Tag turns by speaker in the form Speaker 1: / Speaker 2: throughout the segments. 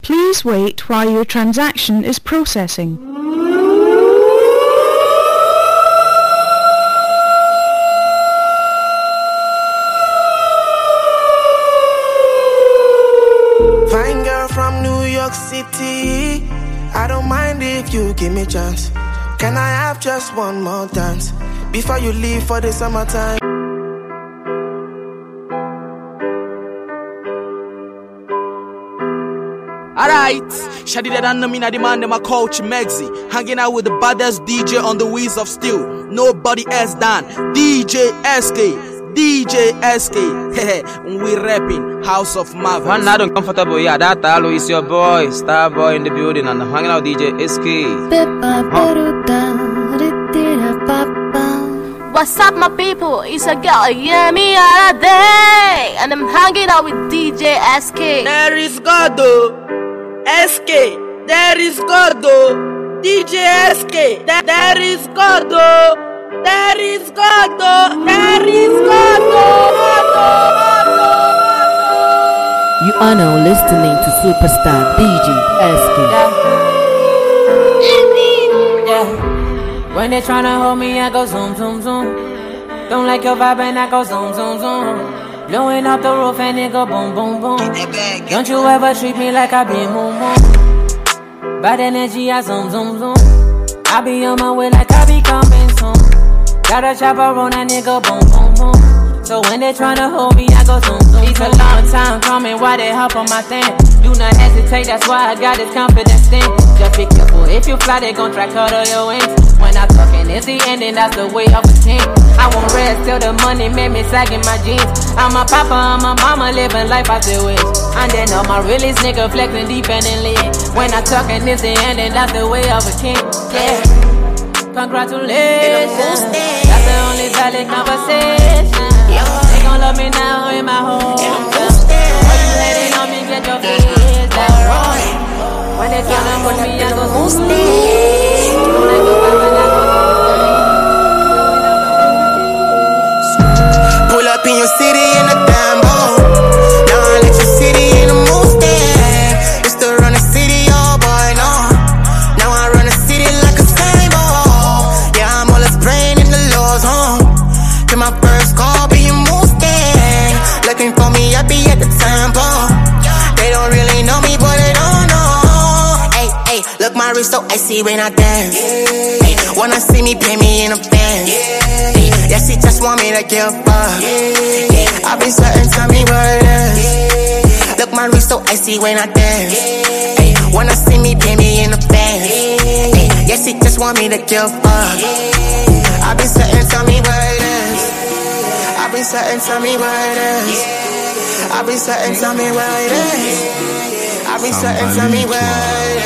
Speaker 1: Please wait while your transaction is processing.
Speaker 2: Fine girl from New York City, I don't mind if you give me a chance. Can I have just one more dance before you leave for the summertime?
Speaker 3: Alright, Shadi that know me na the man, my coach Megzi. Hanging out with the baddest DJ on the Wheels of Steel. Nobody else than DJ SK. DJ SK. We rapping House of Marvels.
Speaker 4: One night uncomfortable, yeah, that Alo is your boy, Star Boy in the building, and I'm hanging out with DJ SK.
Speaker 5: What's up, my people? It's a girl, Yemi Alade, and I'm hanging out with DJ SK.
Speaker 3: There is God, though. SK, there is God, though. DJ SK, there is God, though. There is God, though. There is God, though.
Speaker 6: You are now listening to Superstar DJ SK.
Speaker 7: Yeah. When they tryna hold me, I go zoom, zoom, zoom. Don't like your vibe and I go zoom, zoom, zoom. Blowing up the roof and it go boom, boom, boom. Don't you ever treat me like I be moon, moon. Bad energy, I zoom, zoom, zoom. I be on my way like I be coming soon. Got a chopper on that nigga, boom, boom, boom. So when they tryna hold me, I go zoom, zoom. It's a long time coming, why they hop on my thing? Do not hesitate, that's why I got this confidence thing. Just be careful, if you fly, they gon' try cut all your wings. When I talkin', it's the ending, that's the way of a king. I won't rest till the money made me sagging my jeans. I'm a papa, I'm a mama, living life I still wish. And then all my realest nigga flexing dependently. When I talkin', it's the ending, that's the way of a king. Yeah. Congratulations, that's the only valid conversation. They gon' love me now in my home. Why you hating on me, get your feelings down. When they tryna put me, I go
Speaker 2: Pull up in your city in a Lambo. Now I let your city in a Mustang. Used to run the city, oh boy, no. Now I run the city like a Sabo. Yeah, I'm all spraying in the Lord's home. To my first call, be a Mustang. Looking for me, I be at the temple. They don't really know me, but they don't know. Hey, hey, look my wrist so icy when I dance. Hey, wanna see me, pay me in a band. Yeah, she just want me to give up. I've been certain, tell me what it is. Look, my wrist so icy when I dance. Ay, wanna see me, pay me in the band. Yeah, she just want me to give up. I've been certain, tell me what it is. I've been certain, tell me what it is. I've been certain, tell me what it is. I've been certain, tell me what it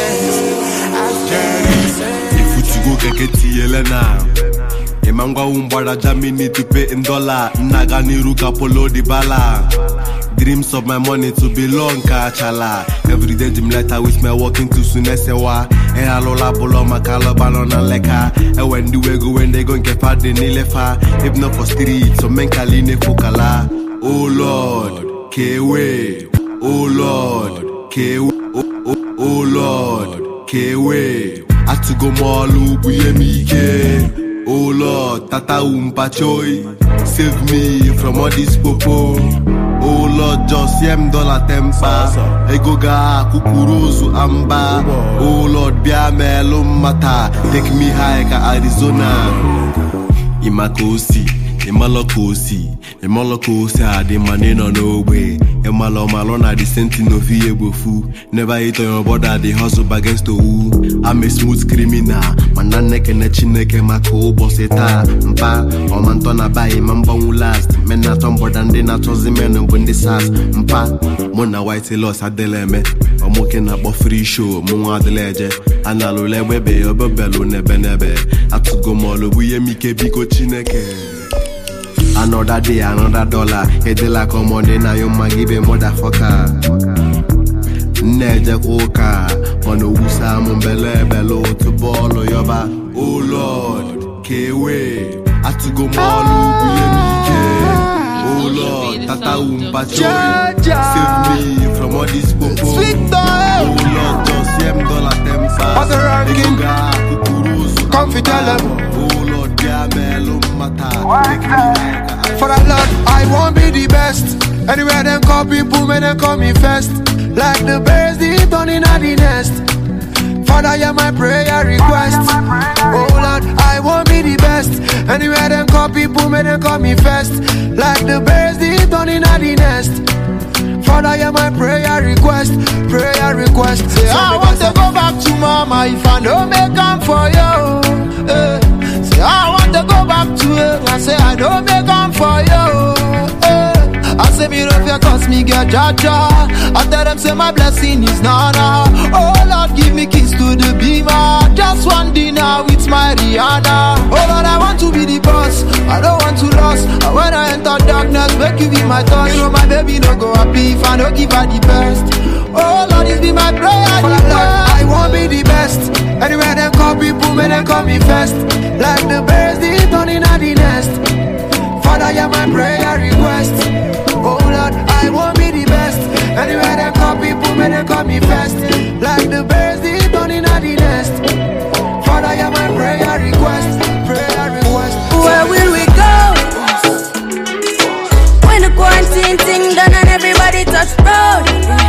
Speaker 2: is.
Speaker 8: If you go get Yelena. Emangwa umbara Germany to pay in dollar. Nagani ruka polo di bala. Dreams of my money to belong kachala. Every day gym letter with me walking to Sunesewa. E alola polo makalo balona leka. E when do we go when they gon' get fat in Ilefa. If not for street, so menkali ne fokala. Oh Lord, K-way. Oh Lord, K-way. Oh Lord, K-way. Atugo molu buyemike. Oh Lord, Tata Umpachoy, save me from all this popo. Oh Lord, just $7 tempa. Egoga kukuruzu amba. Oh Lord, biamelo mata. Take me high ka Arizona. Imakosi, Imalokosi, Imalokosi, the money no way. Malo na the sentinel bofu. Never hit on your border, the hustle against the woo. I'm a smooth criminal. Mananeke ne chineke mako boseta. Mpa, omantona bayi mambongu last. Mena tombo dande na tozi meno bundi sas. Mpa, mona white loss adeleme. Omoke na bo free show, mwa adeleje. Analole webe yobebelo nebe. Atugo molo buye mike biko chineke. Another day, another dollar. Head like a Monday, now you might give a motherfucker. Neja Koka, Mono Wusa, Mumbele, Bello, to ball or yoba. Oh Lord, K-way. I to go Molu, oh Lord, Tata Umpachoy. Save me from all this popo. Oh
Speaker 9: come fi tell them.
Speaker 8: Oh Lord, yeah, mellow matter.
Speaker 9: For the Lord, I won't be the best. Anywhere them call people, may they call me first. Like the birds, they turn in at the nest. Father, hear my prayer request. Oh Lord, I won't be the best. Anywhere them call people, may they call me first. Like the birds, they turn in at the nest. Father, hear my prayer request. Prayer request. Say, I want to go back to mama if I don't make come for you. Say, I want to go back to her. I say, I don't make come for you. I say, me love you cause me get jaja. I tell them, say, my blessing is nana. Oh Lord, give me keys to the beamer. Just one dinner with my Rihanna. Oh Lord, I want to be the boss. I don't want to lose. And when I enter darkness, make you be my touch. You know my baby no go happy if I don't give her the best. Oh Lord, this be my prayer. I won't be the best. Anywhere them call people, may they call me first. Like the birds, they turn in at the nest. Father, hear my prayer request. Oh Lord, I won't be the best. Anywhere them call people, may they call me first. Like the birds, they turn in at the nest. Father, hear my prayer request. Prayer request.
Speaker 10: Where will we go? When the quarantine thing done and everybody touch road.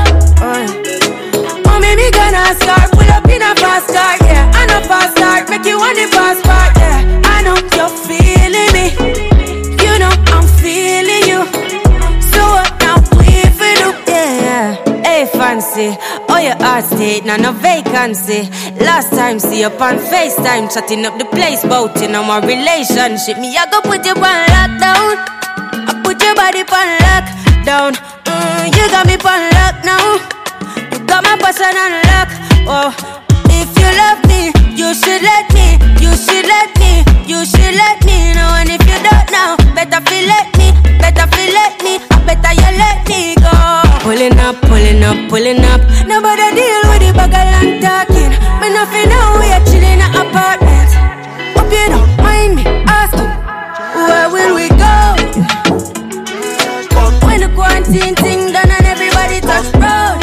Speaker 10: Oh, maybe gonna start, pull up in a fast car, yeah. I know fast start, make you want the fast part, yeah. I know you're feeling me, you know I'm feeling you. So what now we for do, yeah. Hey fancy, oh your heart state, now no vacancy. Last time see you on FaceTime, chatting up the place, bout in our relationship. Me I go put you on lockdown, I put your body on lockdown. You got me on lock now. Got my person on lock. Oh, if you love me, you should let me. You should let me. You should let me know. And if you don't now, better feel let me. Better feel let me. Better you let me go. Pulling up, pulling up, pulling up. Nobody deal with the bagel and talking. Me nothing now. We are chilling in an apartment. Hope you don't mind me asking, where will we go? When the quarantine thing done and everybody touch road.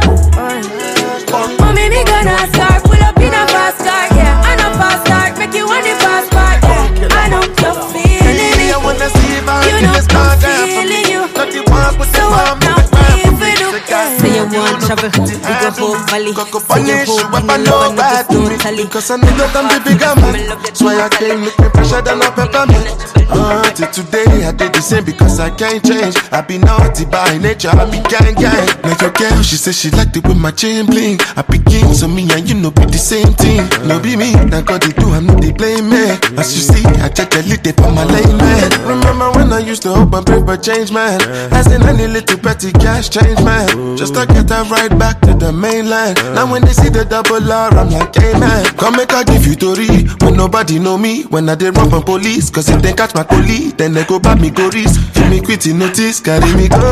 Speaker 10: Mommy, me gonna start, pull up in a fast car, yeah. I know fast start, make you want the fast part, yeah. I know you're feeling me,
Speaker 9: I wanna see if I
Speaker 10: you know I'm feeling you. So what now if we do? Say you want travel, we go home valley. Say you hope in the love and not just totally.
Speaker 9: Because I know that I'm the bigger man. That's why I came looking fresher than a peppermint. Till today I did the same because I can't change. I be naughty by nature, I be gang. Like your girl, she said she liked it with my chain bling. I be king, so me and you know be the same thing. No be me, that God they do, I'm not they blame me. As you see, I check a little for my lane man. Remember when I used to hope and pray for change man. As in any little petty cash change man. Just to get that right back to the mainland. Now when they see the double R, I'm like, hey man, come make I give you Tori. When nobody know me, when I did run from police. Cause if they catch my collie, then they go back me go risk. Give me quitty notice, carry me go.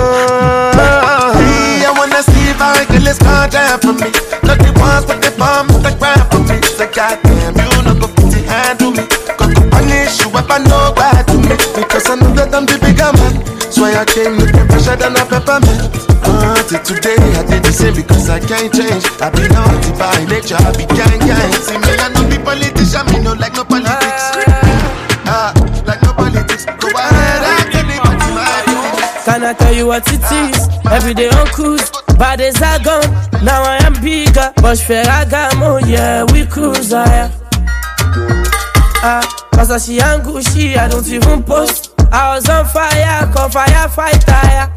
Speaker 9: I wanna see if I can let's calm down for me. Not the ones but the bombs that grind for me. Say goddamn, you know go put your hand to me. Go punish you if I know bad to me. Because I know that I'm the bigger man. So I came looking fresher than a peppermint. Till today I did the same because I can't change. I be naughty by nature, I be gang. See me I no be politician, me no like no politics. Like no politics. Go ahead, I tell me what's my business.
Speaker 11: Can I tell you what it is? Every day on cruise, bad days are gone. Now I am bigger, but Ferragamo, yeah, we cruise, cause I see and Gucci, I don't even post. I was on fire, call firefighter,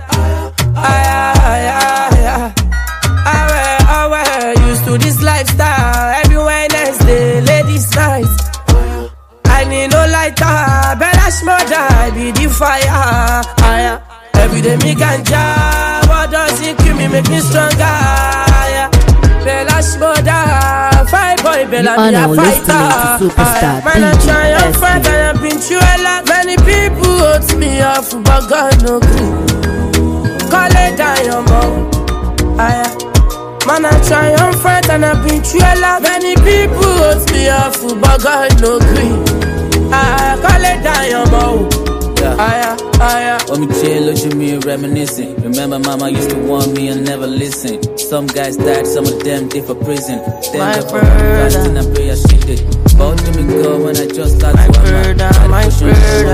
Speaker 11: I used to this lifestyle. Every Wednesday, ladies' night. I need no lighter, Bella Shmurda, be the fire. Every day me ganja, what does it kill me, make me stronger. Bella Shmurda, fight boy, Bella be a fighter. Man, I try and fight, I have been through a lot. Many people hurt me off, but God no good. Call it down your mouth. Man, I try and fight, and I've been through a lot. Many people hurt me off, but God no good. Call it down your mouth.
Speaker 12: When we chill, look at me reminiscing. Remember mama used to warn me and never listen. Some guys died, some of them did for prison. Then they for fasting and prayer shit did. But to me go when I just start to
Speaker 11: brother, my brother.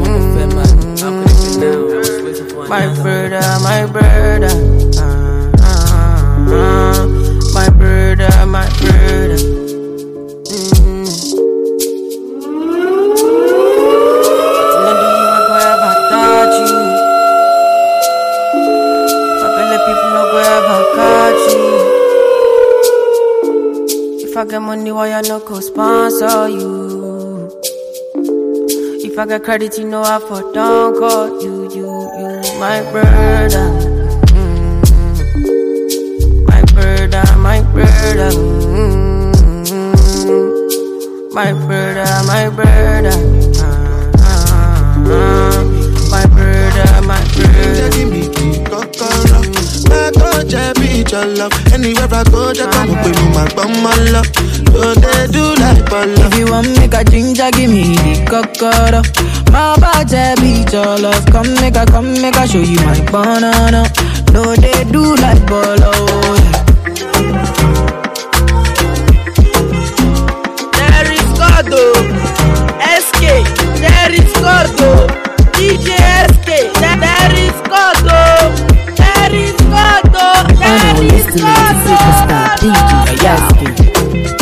Speaker 11: My brother, my brother. My brother, my brother. If I get money, why I no co-sponsor you? If I get credit, you know I for don't call you, my brother. My brother, my brother. My brother, my brother. My brother, my brother. Anywhere I go, just come up with my love. So they do like love. If you want make a ginger, give me the cocoa. My body beat your love. Come make a show you my banana. No, they do like bolo. There is Gordo, SK. There is Gordo, DJ SK. There is Gordo. There is Gordo. There is
Speaker 6: Superstar DJ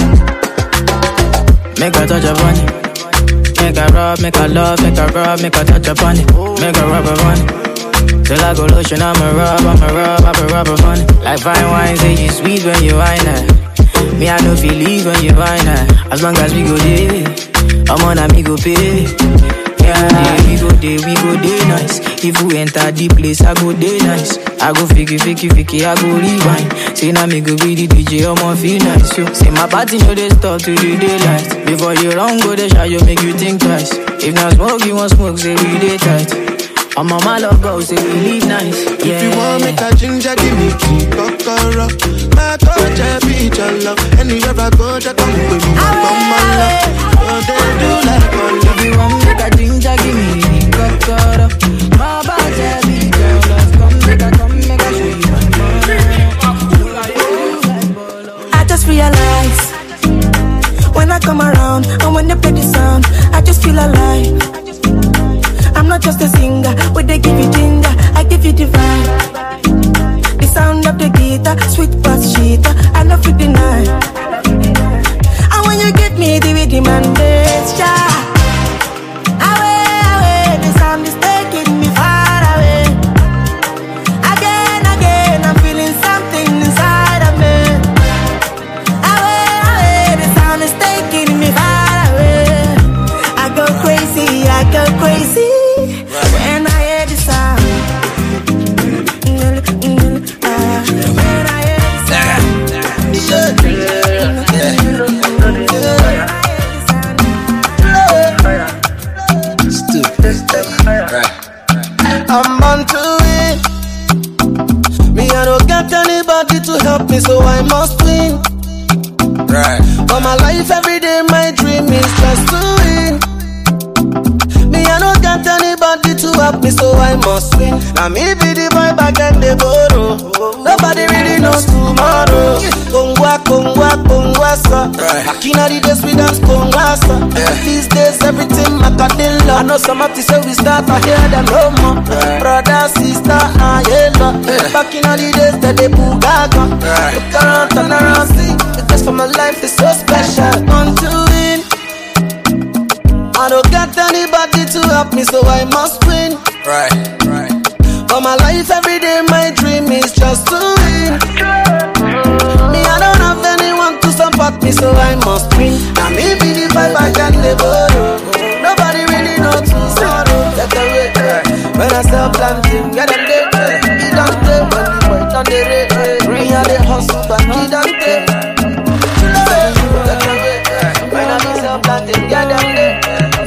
Speaker 11: Make a touch upon it. Make a rub, make a love, make a rub, make a touch upon it. Make a rub upon it. Till I go lotion, I'ma rub upon it. Like fine wine, say you sweet when you wine it. Me, I don't feel leave when you wine it. As long as we go there, I'm on a me go pay. Yeah, we go there nice. If we enter the place, I go there nice. I go fiki, I go rewind. Say now me go be the DJ, I'ma feel nice. Yo. Say my party no they stop till the daylight. Before you run, go the shot, you make you think twice. If not smoke, you want smoke, say we day tight. I'm on my love go, say we live nice. Yeah. If you want make a ginger, give me key, cocoa. My touch, I beat your love. Anywhere I go, just come with me, my love. Oh, they do like all. If you want make a ginger, give me cocoa. My body, I beat your love. Come make a show you my love. I just realize when I come around and when they play the sound, I just feel alive. I'm not just a singer, but they give you ginger, I give you the vibe. The sound of the guitar, sweet bass cheetah, I love you deny. And when you give me the rhythm and bass, yeah. Away, the sound is taking me far away. Again, I'm feeling something inside of me. Away, the sound is taking me far away. I go crazy. When I hear the sound, when I hear the sound, I'm born to win. Me, I don't got anybody to help me, so I must win. Right. For my life, every day, my dream is just to win. I don't got anybody to help me, so I must win. Now me be the boy back and the borrow. Nobody really knows tomorrow. Kongwa, sir. Back in the days we dance Kongwa, sir. These days everything Macadilla. I know some of the say we start, I hear them no more. Brother, sister, yellow. Back in the days that they bugaga. Look around, turn around, see. The best for my life is so special. On to win. I don't got anybody to help me, so I must win. Right. For my life, every day, my dream is just to win. Me, I don't have anyone to support me, so I must win. Now me be the vibe, I can live on. Nobody really knows tomorrow. Let the way. When I sell planting, get them there. He don't play when the boy done the rate. Me and the hustle, but he don't play. Let the way. When I sell planting, get them there.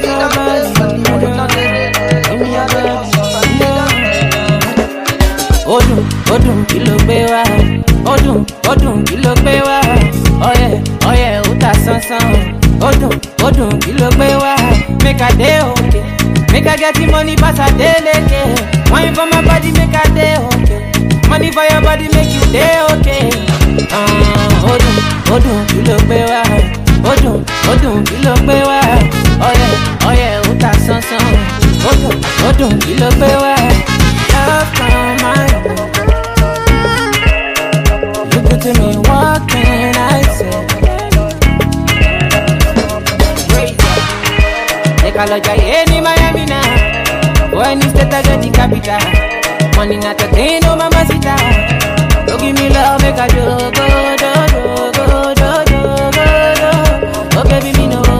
Speaker 11: Odun kí ló gbé wá, Odun kí ló gbé wá, ọyẹ ó ta sánsán. Odun kí ló gbé wá, make a day okay, make
Speaker 7: I get the money, pass a day. Wine for my body, make a day, okay. Money for your body, make you day, okay. Odun, you look better. Odun, you look better. Oh yeah, uta son. Odun, you look better. Love from mine. Look at me, what can I say? In Miami now. When you start to get the capital, money not a thing, no mamacita. Don't give me love, make a do. Oh baby, me no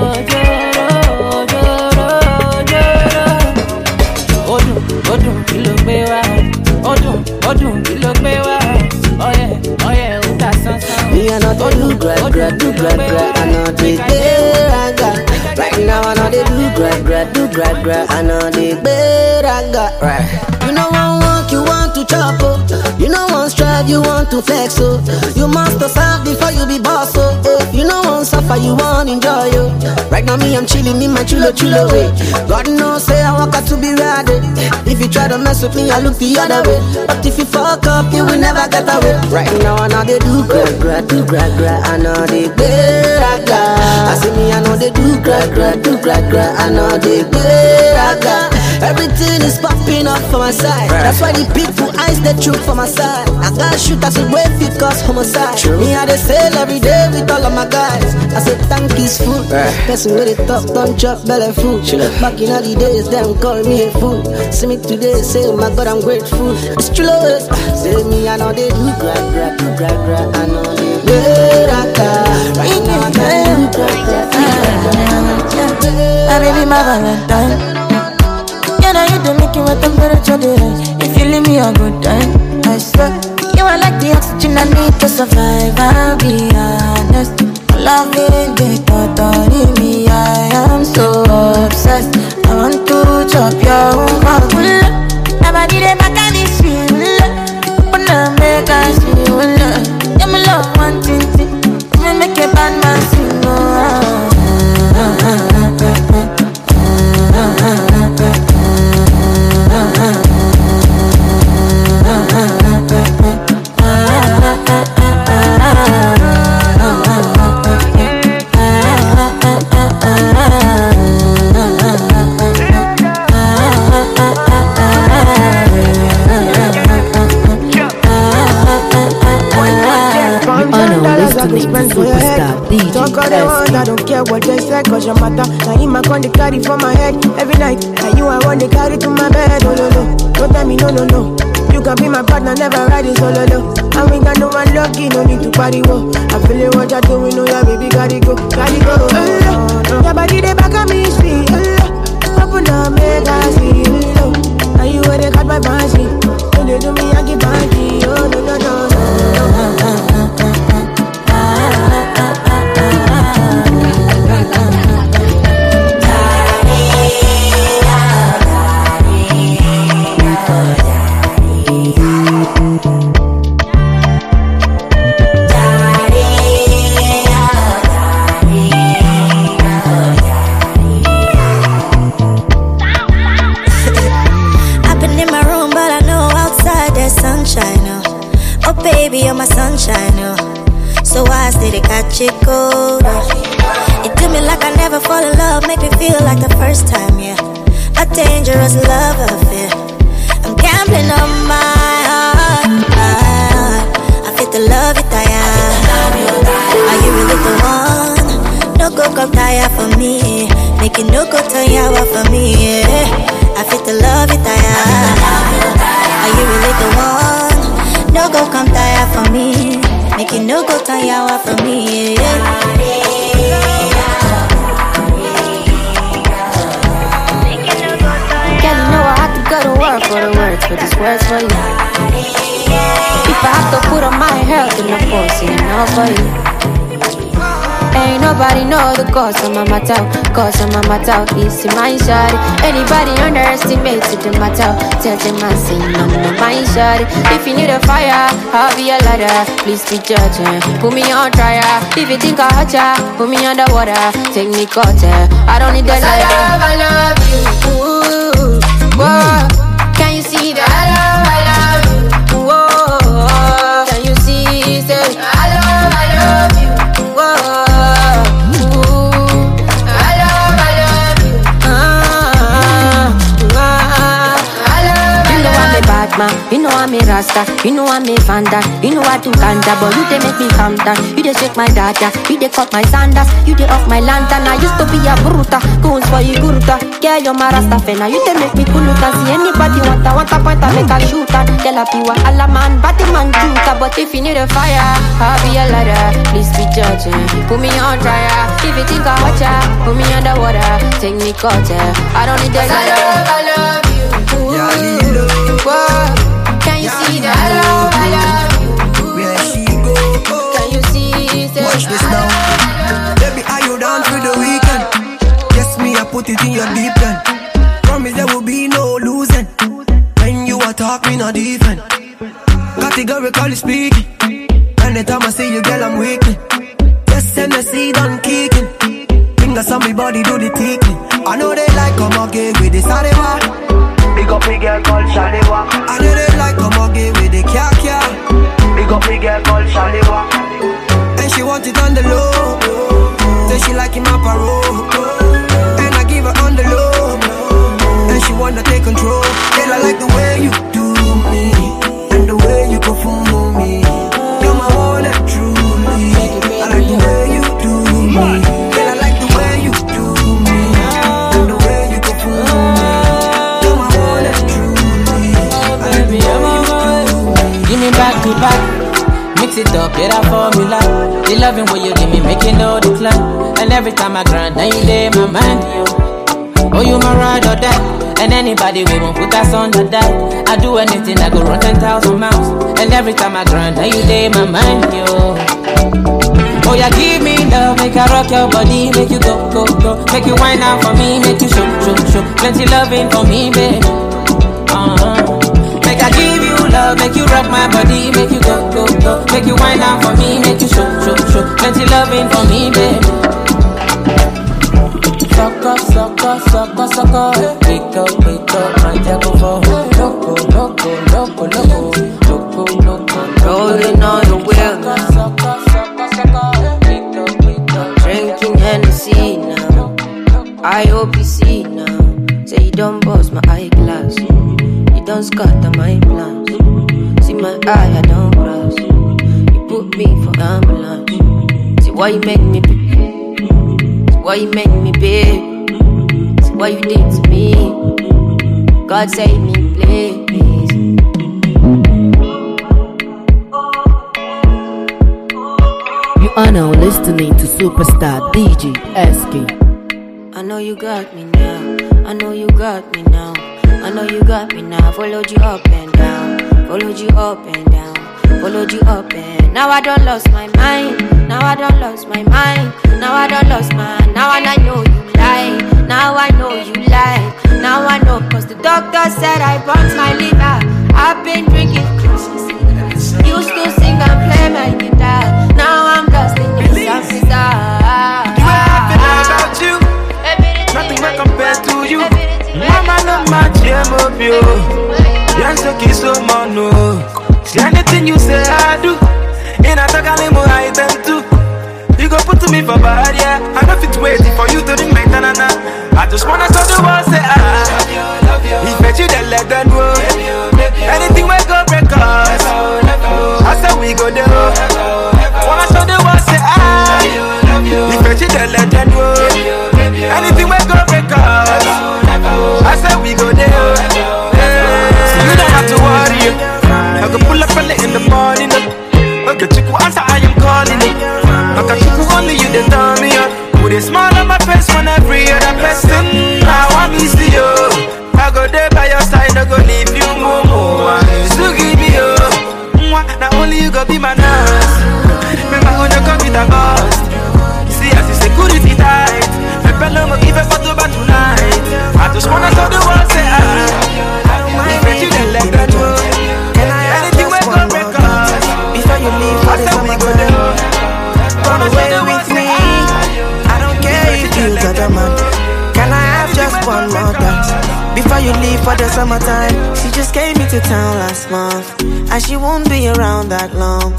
Speaker 7: Odun, you look better. Odun, you look better. Oh yeah, uta son.
Speaker 13: Me I know they do gra. I know they raga. Right now I know they do gra. I know they raga. Right. You know one walk, you want to chop oh. You know one strive, you want to flex oh. You must serve before you be boss oh. You know one suffer, you want enjoy oh. Right now me I'm chilling in my chulo way. God knows say I walk out to be ready. If you try to mess with me, I look the other way. But if you fuck up, you will never get away. Right now I know they do gra. I know they raga. I see me, I know they do gra. I know they raga. Everything is popping up for my side. That's why the people eyes the truth for my side. I got shoot as a way because homicide. Me I they sell every day with all of my guys. I say thank is food. Person with it top, don't chop belly food. Back in all the days, them call me a fool. See me today, say oh my God I'm grateful. It's true, say me I know they do gra. I know they raga. Right now I got do gra.
Speaker 14: Baby, my Valentine. You know you do make you a temperature rise. If you leave me a good time, I swear you are like the oxygen I need to survive. I'll be honest, loving the thought of me. I am so obsessed. I want to chop your own. Never did a back and it's real. But now make us feel. Yeah, my love one thing. Me make a bad man sing.
Speaker 10: Talk all they want, I don't care what they say, cause your matter. Now him I con the carry for my head every night. And you I want to carry to my bed, oh no. Don't tell me no. You can be my partner, never riding solo though. And we got no one lucky, no need to party, whoa. I feel it what you're doing, oh yeah, baby, gotta go. Your body, they back at me, sweet, open up, make I see, now you where they cut my fancy. When they do me, I get banky, oh no.
Speaker 14: Baby, you're my sunshine, so I stay to catch it cold. You do me like I never fall in love, make me feel like the first time, yeah. A dangerous love affair. I'm gambling on my heart. I feel the love you tire. Are you really the one? No go come tire for me. Make it no go tire for me, yeah. I feel the love you tire. Are you really the one? No go come tire for me. Make it no go tire for me, yeah.
Speaker 15: Girl, you know I have to go to work for the words, but this words for you. If I have to put on my health in the force, you know for you. Ain't nobody know the cause of my matter. Cause of my matter, it's in my shawty. Anybody underestimated the matter, tell them I say no, my shawty. If you need a fire, I'll be a ladder. Please be judging, put me on trial. If you think I hurt ya, put me underwater. Take me cutter, I don't need the lighter.
Speaker 14: I love you, ooh.
Speaker 15: Whoa, can you see that? I love you. Whoa, can you see? Say, I love you. Whoa, ooh, I love you. I love you. You know I'm a bad man, you know I'm a rasta, you know I'm a fanda, you know I do ganja, but you they make me calm down. You they shake my data, you they cut my sandals, you they off my lantern. I used to be a bruta, goons for you guruta. Yeah, you're my rasta fena, you they make me kuluta. See anybody want a point, I make a shooter. Tell a piwa, alla man, batty man juta. But if you need a fire, I'll be a ladder. Please be judging, put me on trial. If you think I watch ya, put me underwater. Take me caught, I don't need the ladder. I love you. Whoa, can you see that? I love you.
Speaker 16: Where she go?
Speaker 15: Can you see?
Speaker 16: Watch this now. Baby, are you down for the weekend? Yes, me, I put it in your deep end. Promise there will be no losing. When you attack me, not defend. Categorically speaking. Anytime I see you, girl, I'm weakling. Yes, and I see done kicking. Fingers on me body, do the ticking. I know they like come again with the sarewa. Big up me girl called Shalewa. I know they like come again with the kya. Big up me girl called Shalewa. And she want it on the low. Say she like him up a row. And I give her on the low. And she wanna take control. Girl, I like the way you do me. And the way you perform me. You're my one and truly. I like the way you do me. Girl, I like the way you do me. And the way you perform me.
Speaker 12: Give me back to back, mix it up, get a formula. The loving what you give me, make you know the climb. And every time I grind, now you day my mind, yo. Oh, you my ride or die. And anybody we won't put us on the that. I do anything, I go run 10,000 miles. And every time I grind, now you day my mind, yo. Oh, yeah, give me love, make I rock your body, make you go, go, go. Make you whine out for me, make you show, show, show. Plenty loving for me, babe. Make I give you love, make you rock my body, make you go, go, go. Make you whine out for me, make you show, show, show. Plenty loving for me, babe. Sucker, sucker, sucker, sucker. Wake up, my jago for loco, loco, loco, loco, loco, loco.
Speaker 15: Rolling on the wheel now. Drinking Hennessy now. I hope you see now. Say you don't bust my eyeglass. You don't scatter my plans. See my eye, I don't cross. You put me for ambulance. See why you make me be. See why you make me big. See why you did to me. God save me, please.
Speaker 6: You are now listening to Superstar DJ SK.
Speaker 15: I know you got me now. I know you got me now. I know you got me now. Followed you up and down. Followed you up and down. Followed you up and now I don't lost my mind. Now I don't lost my mind. Now I don't lost my. Now I know you lie. Now I know you lie. Now I know 'cause the doctor said I burnt my liver. I've been drinking. Used to sing and play my guitar. Now I'm lost in this office.
Speaker 17: The way I feel about you, nothing will compare to you. Mama not my gem of you. Yes, I kiss so mono. See anything you say I do. In a tagalimo I them too. You go put to me for bad, yeah. I know it's waiting for you to ring my tanana. I just wanna tell the world say if bet you then let them go. Anything we go break us. I said we go there. Wanna show the world say if bet you then let them go. Anything we go break us. I said we go there. So you don't have to worry. I can pull up early in the morning. Okay, chiku answer I am calling it. Okay, chiku only you they tell me. Put a smile on my face when every other person. I want
Speaker 2: for the summertime. She just came into town last month, and she won't be around that long.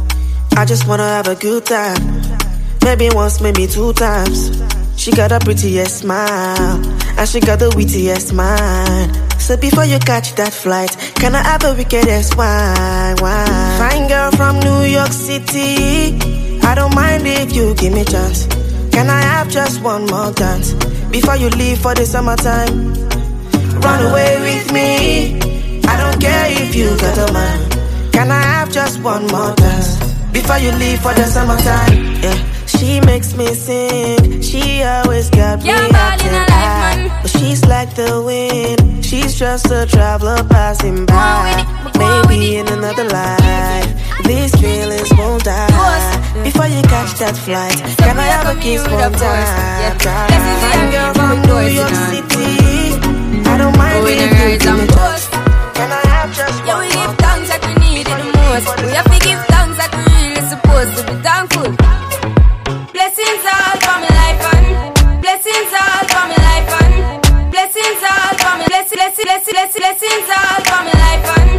Speaker 2: I just wanna have a good time, maybe once, maybe 2 times. She got a prettiest smile, and she got the wittiest mind. So before you catch that flight, can I have a wickedest wine? Fine girl from New York City, I don't mind if you give me a chance. Can I have just one more dance before you leave for the summertime? Run away with me, I don't care if you got a man. Can I have just one more dance before you leave for the summertime? Yeah. She makes me sing, she always got me acting high. But she's like the wind, she's just a traveler passing by. Maybe in another life, these feelings won't die. Before you catch that flight, can I have a kiss one time? Fine girl from New York City, I don't mind if you give me just. Can I have just one more?
Speaker 15: We give thanks that we need it the most. We have to give thanks that we really supposed to be thankful. Blessings all for my life and blessings all for my life and blessings all for my blessings all for my life and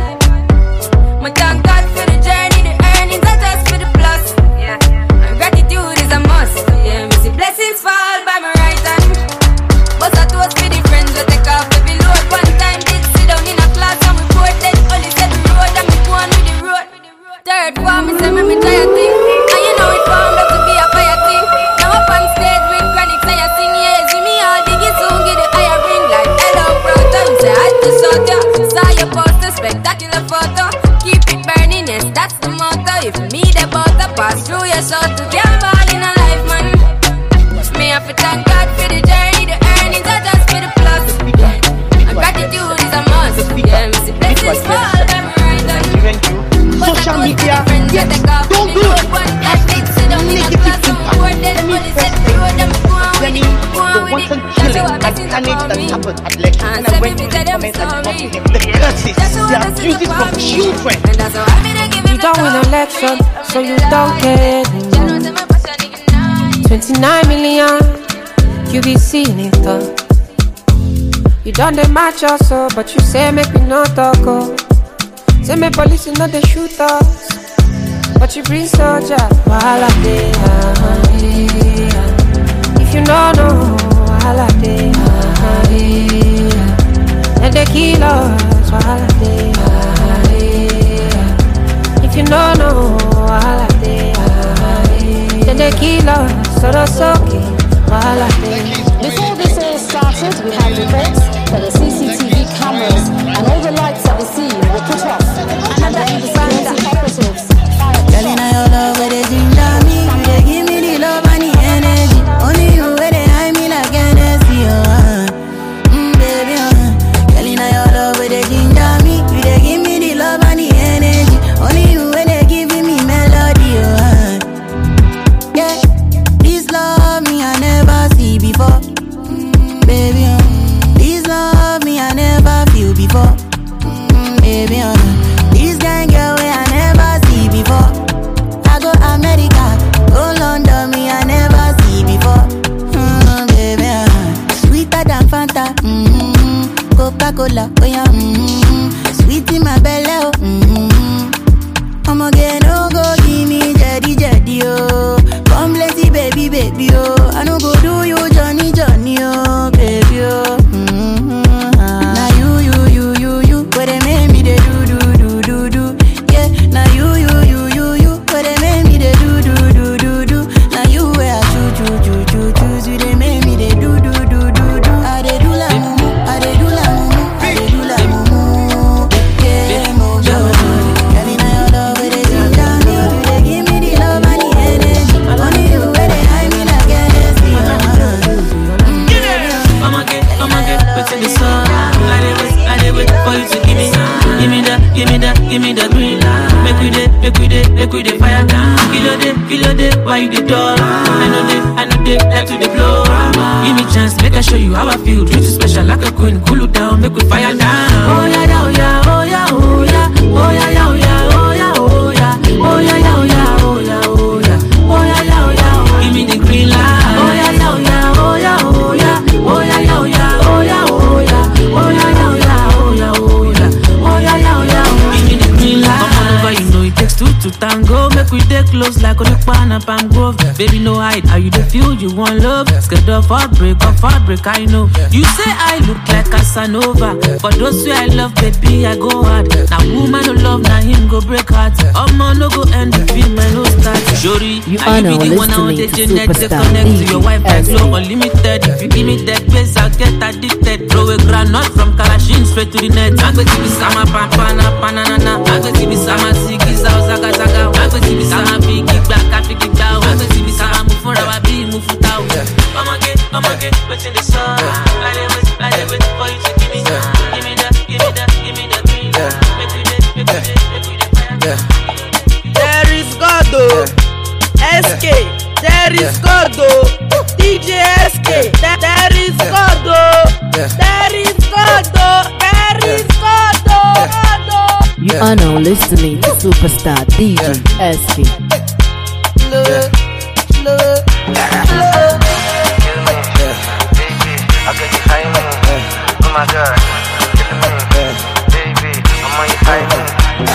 Speaker 15: my thank God for the journey, the earnings are just for the plus. Yeah, and gratitude is a must. Yeah, me see blessings fall by my right hand, but I toast for the friends we take off every load. One time did sit down in a class and we board then only said the road and me go on with the road. Third form, me say me try a thing, and you know it formed up to be a fire thing. Now up on stage with chronic, say I sing, yeah, see me all diggy soon, get the higher ring like hello, brother. You say I just saw ya, saw your poster, spectacular photo. Keep it burning, yes, that's the motto. If me the butter pass through your shot to get ball in a life, man. Me have to thank God for the journey, the earnings are just for the plus. And gratitude is a must. Yeah, me see blessings fall by my right hand.
Speaker 18: Social media, yes, don't do it. Has negative impact. Let me the wanton killing and carnage that happened at lecture. And I went to the comments and the curses, the abuses from children.
Speaker 11: You don't win election, so you don't care anymore. 29 million, you be seeing it though. You done the match also, but you say make me not talk. Say me police is not the shooters, but you bring soldier. Wahala dey, if you don't know, wahala dey, and they kill us. Wahala dey, if you don't know, wahala dey, then they kill us. So that's okay, wahala dey.
Speaker 19: Before this all started, we had reports that the CCTV cameras and all the lights at the scene were put off, and then the security operatives fired
Speaker 2: Girl, in your love, where they ginger me, you they give me the love and the energy. Only you where they hide me like Hennessy, baby, Girl, in your love, where they ginger me, you they give me the love and the energy. Only you where they giving me melody, yeah, this love me I never see before, baby, this love me I never feel before, baby, this kind girl way I never see before. I go America, go London, me I never see before, baby, sweeter than Fanta, Coca-Cola, oh yeah, sweet in my belly, oh, I'ma get no go give me jetty jetty, oh, come blessy baby baby, oh, I no go do you Johnny Johnny, oh, baby, oh, now you, where they make me they do, yeah, now you, where they make me they do, now you where I choose, you they make me they do, I they do la mumu, I they do la mumu, yeah, mo girl, in your love where they ginger me, you they give me the love and the energy, only you where they hide me like Hennessy,
Speaker 20: I'ma get, what's in the sun? I did wait for you to give me the green light. Make we dey fire down. Kilo day, why you the door? I know they like to the blow. Give me chance, make I show you how I feel. Treat you special like a queen, cool you down, make we fire down. Oh yeah, oh yeah, oh yeah, oh yeah, oh yeah, oh yeah, oh yeah, oh yeah, oh yeah, oh yeah, oh yeah, oh yeah, oh yeah, oh yeah. Give me the green light. Oh yeah, oh yeah, oh yeah, oh yeah, oh yeah, oh yeah, oh yeah, oh yeah, oh yeah, oh yeah, oh yeah. pan up and grove. Baby, no hide. How you the feel you want love? Scared of heartbreak, I know. You say I look like Casanova. For those who I love, baby, I go hard. Now woman no love, now him go break heart. Man no go end the film, man no start. Shorty,
Speaker 6: you are now listening to Superstar
Speaker 20: to your wife like flow unlimited. If you give me that place, I'll get addicted. Throw a granite from Kalashin straight to the net. I'm going to be sama pampana panana. I'm going to be sama siki zaga zaga. I'm going to be sama fiki back, fiki down. I'm going to be sama move for our be move out. Come again, what's in the sun? I live with for you to give me that. Give me that green. Make we day.
Speaker 3: There is God though. SK, there is God though. DJ SK, there is God though. There is God though. There is God though.
Speaker 6: You are now listening to Superstar DJ SK.
Speaker 17: I'll get you high, oh my God, baby, I'm on you high.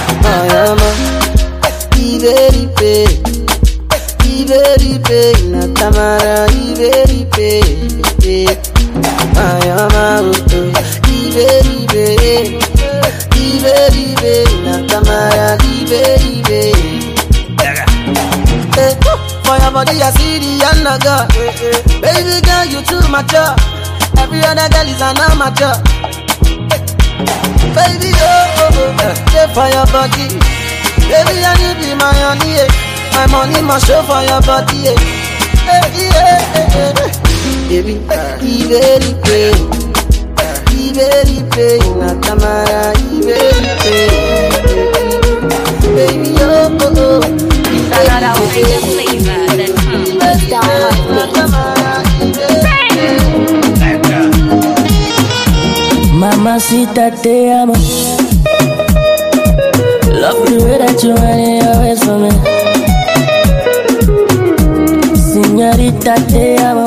Speaker 13: Iberipe, Natamara, Iberipe, Iberipe, Natamara, Iberipe. For your body, I see the undergo. Baby girl, you too mature. Every other girl is an amateur. Baby, stay for your body. Baby, I need be my honey. My money must show for your body. Baby, Iberipe, Natamara, Iberipe. Baby,
Speaker 15: another way to flavor that
Speaker 11: Mamacita, te amo. Love the way that you running your ways for me. Señorita, te amo.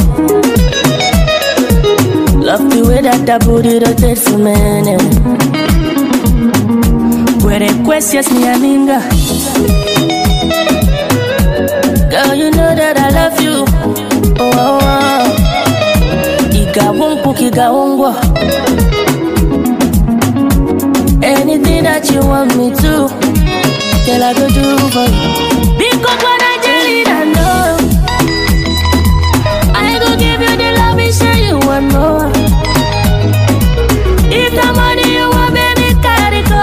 Speaker 11: Love the way that that booty rotates for me. Puede cuestias mi amiga. Girl, you know that I love you. Oh, Iga wonku, kiga wongwa. Anything that you want me to, girl, I go do for you. Because when I tell it, I know I go give you the love and say you want more. If the money you want, baby, carry go.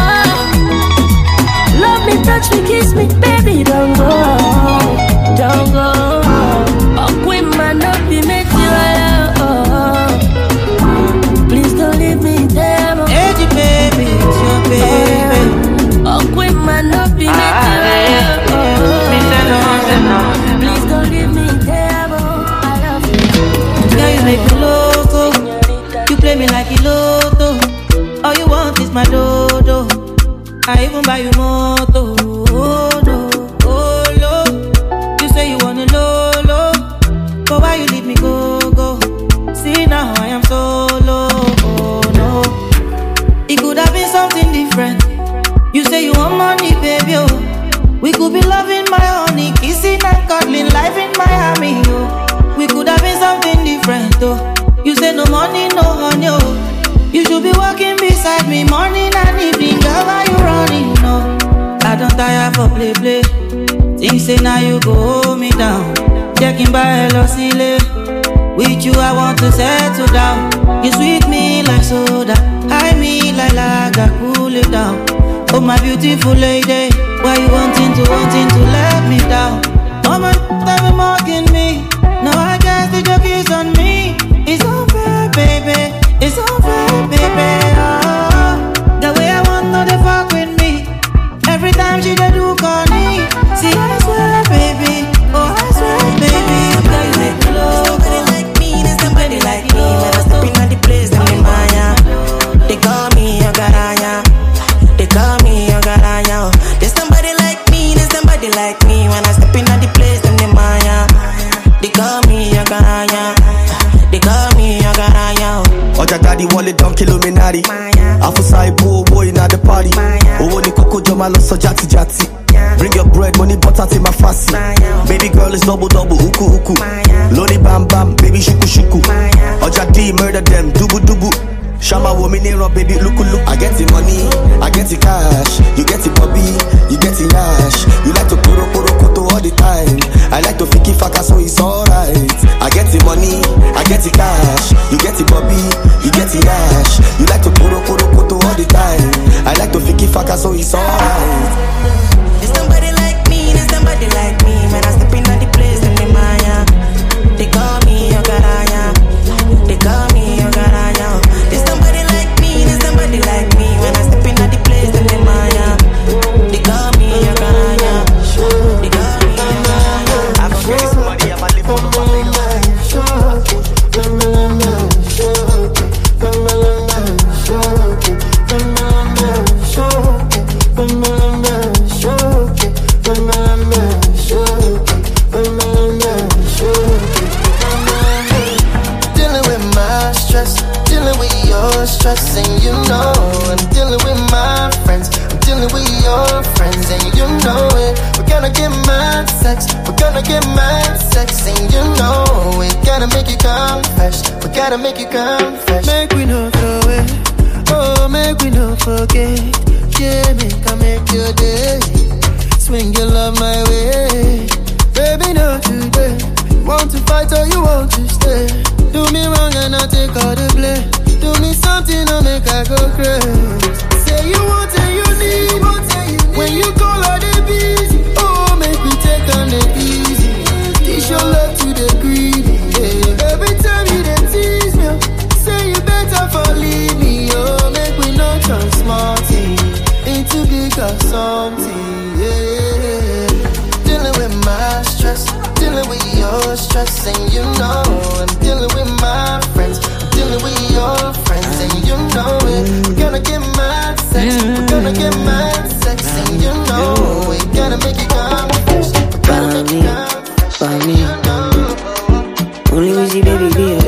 Speaker 11: Love me, touch me, kiss me, baby, don't go. Don't go. Oh, queen man, not be made you alone. Please don't leave me there.
Speaker 3: Hey, baby, it's your baby.
Speaker 11: Oh, queen man, not be made you alone. Please don't leave me there. I love you.
Speaker 3: Girl, you make me loco. You play me like a lotto. All you want is my dodo. I even buy you moto. Oh no, oh no. You say you wanna low, but why you leave me go? See now I am solo. Oh no, it could have been something different. You say you want money, baby. Oh, we could be loving my honey, kissing and cuddling, life in Miami. Oh, we could have been something different. Oh, you say no money, no honey. Oh, you should be walking beside me morning and evening. Girl, why you running? No, I don't tire for play. Things say now you go hold me down. Checking by Elosile. With you I want to settle down. You sweet me like soda, high me like lager, cool it down. Oh my beautiful lady, why you wanting to let me down? Mama, stop mocking me. No, I guess the joke is on me. It's unfair, baby. It's unfair, baby. Oh, the way I want to the fuck with me. Every time she do call me. See, I swear, baby. Oh, I swear, baby. Girl, you make me low. Nobody like me, there's nobody like me. When I step in on the place, I'm in Maya. They call me your garanya. They call me your garanya. There's somebody like me, there's somebody like me. When I step in on the place, I'm in Maya. They call me your garanya. They call me your garanya.
Speaker 21: Oja daddy wale don kilominari. Afusa ibu boy na the party. Owo ni koko joma lo so jati jati. Bring your bread, money, butter till my fussy. Baby girl is double, uku, uku. Lodi bam bam, baby shuku shuku. Oja D, murder them, dubu dubu. Shama woman nero, baby look. I get the money, I get the cash. You get the Bobby, you get the Nash. You like to poro koto all the time. I like to fiki faka, so it's alright. I get the money, I get the cash. You get the Bobby, you get the Nash. You like to poro koto all the time. I like to fiki faka, so it's alright.
Speaker 2: There's somebody like me, there's somebody like me. When I step in on the place, then they maya. They call me Yogaraya. They call me Yogaraya. There's somebody like me, there's somebody like me. When I step in on the place, then they maya. They call me Yogaraya. They call me Yogaraya. I'm a crazy somebody, I'm a live on the
Speaker 22: stress, and you know I'm dealing with my friends, I'm dealing with your friends, and you know it. We're gonna get mad sex, we're gonna get mad sex, and you know it. Gotta make you come fresh, we gotta make you come fresh. Make we no throw it, oh, make we no forget. Yeah, make your day, swing your love my way. Baby, not today. Want to fight or you want to stay? Do me wrong and I take all the blame. Do me something to make I go crazy. Say you want and you need. When you call all the busy, oh, make me take on the easy. Teach your love to the greedy. Yeah. Every time you then tease me, say you better for leave me. Oh, make we not turn small thing into big or something. Yeah. Dealing with my stress, dealing with your stress, and you know I'm dealing with my friends. Dealing with your friends, and you know it. We're gonna get mad sex, we're gonna get mad sex, and you know we gotta make it come fresh. We gotta make it come fresh.
Speaker 23: Only easy baby be a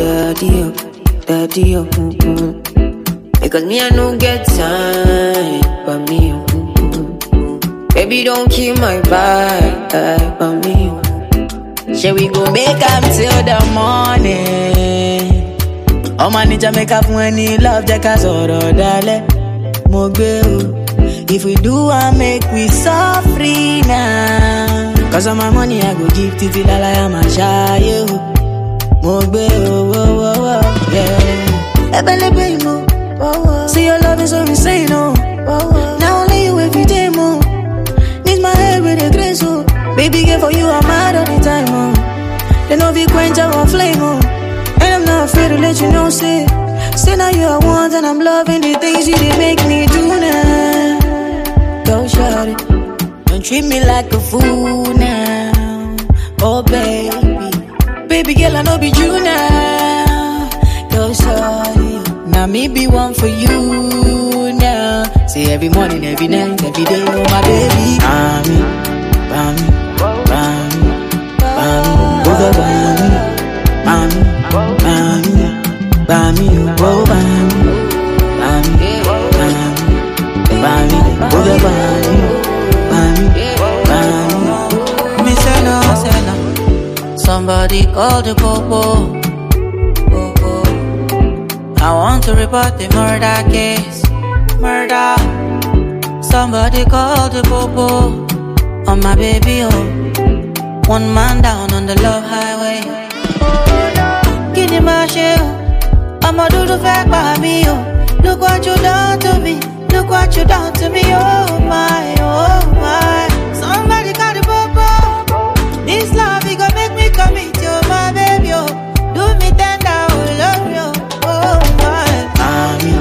Speaker 23: daddy up. Because me I no get time, but me baby don't kill my vibe, but me. Shall we go make up till the morning? Oh man, need to make up when you love Jacka Zoro, dale. Mogbe, if we do, I make we suffer now. Cause all my money I go give to the lala, I'm a shy. Mogbe, yeah. Ebele mo, see your love is so insane, no. Now only you every day, mo. Need my head with a grace, oh. Baby, girl, for you, I'm mad all the time, oh. They know be quench our flame, oh. And I'm not afraid to let you know, say now you are one, and I'm loving the things you did make me do now. Don't shout it, don't treat me like a fool now. Oh baby girl, I know be you now. Don't shout it, now me be one for you now. Say every morning, every night, every day, oh my baby. Bami, over Bami. Bami, oh Bami, over Bami.
Speaker 7: Me say no. Somebody call the popo. I want to report the murder case. Murder. Somebody call the popo. On my baby, oh. One man down on the love highway. Give him my share. I'ma do the fact by me, oh. Look what you done to me. Look what you done to me, oh my, oh my. Somebody call the popo. This love, it gon' make me commit, oh my baby, oh. Do me tender, oh love you, oh my.
Speaker 23: Bami,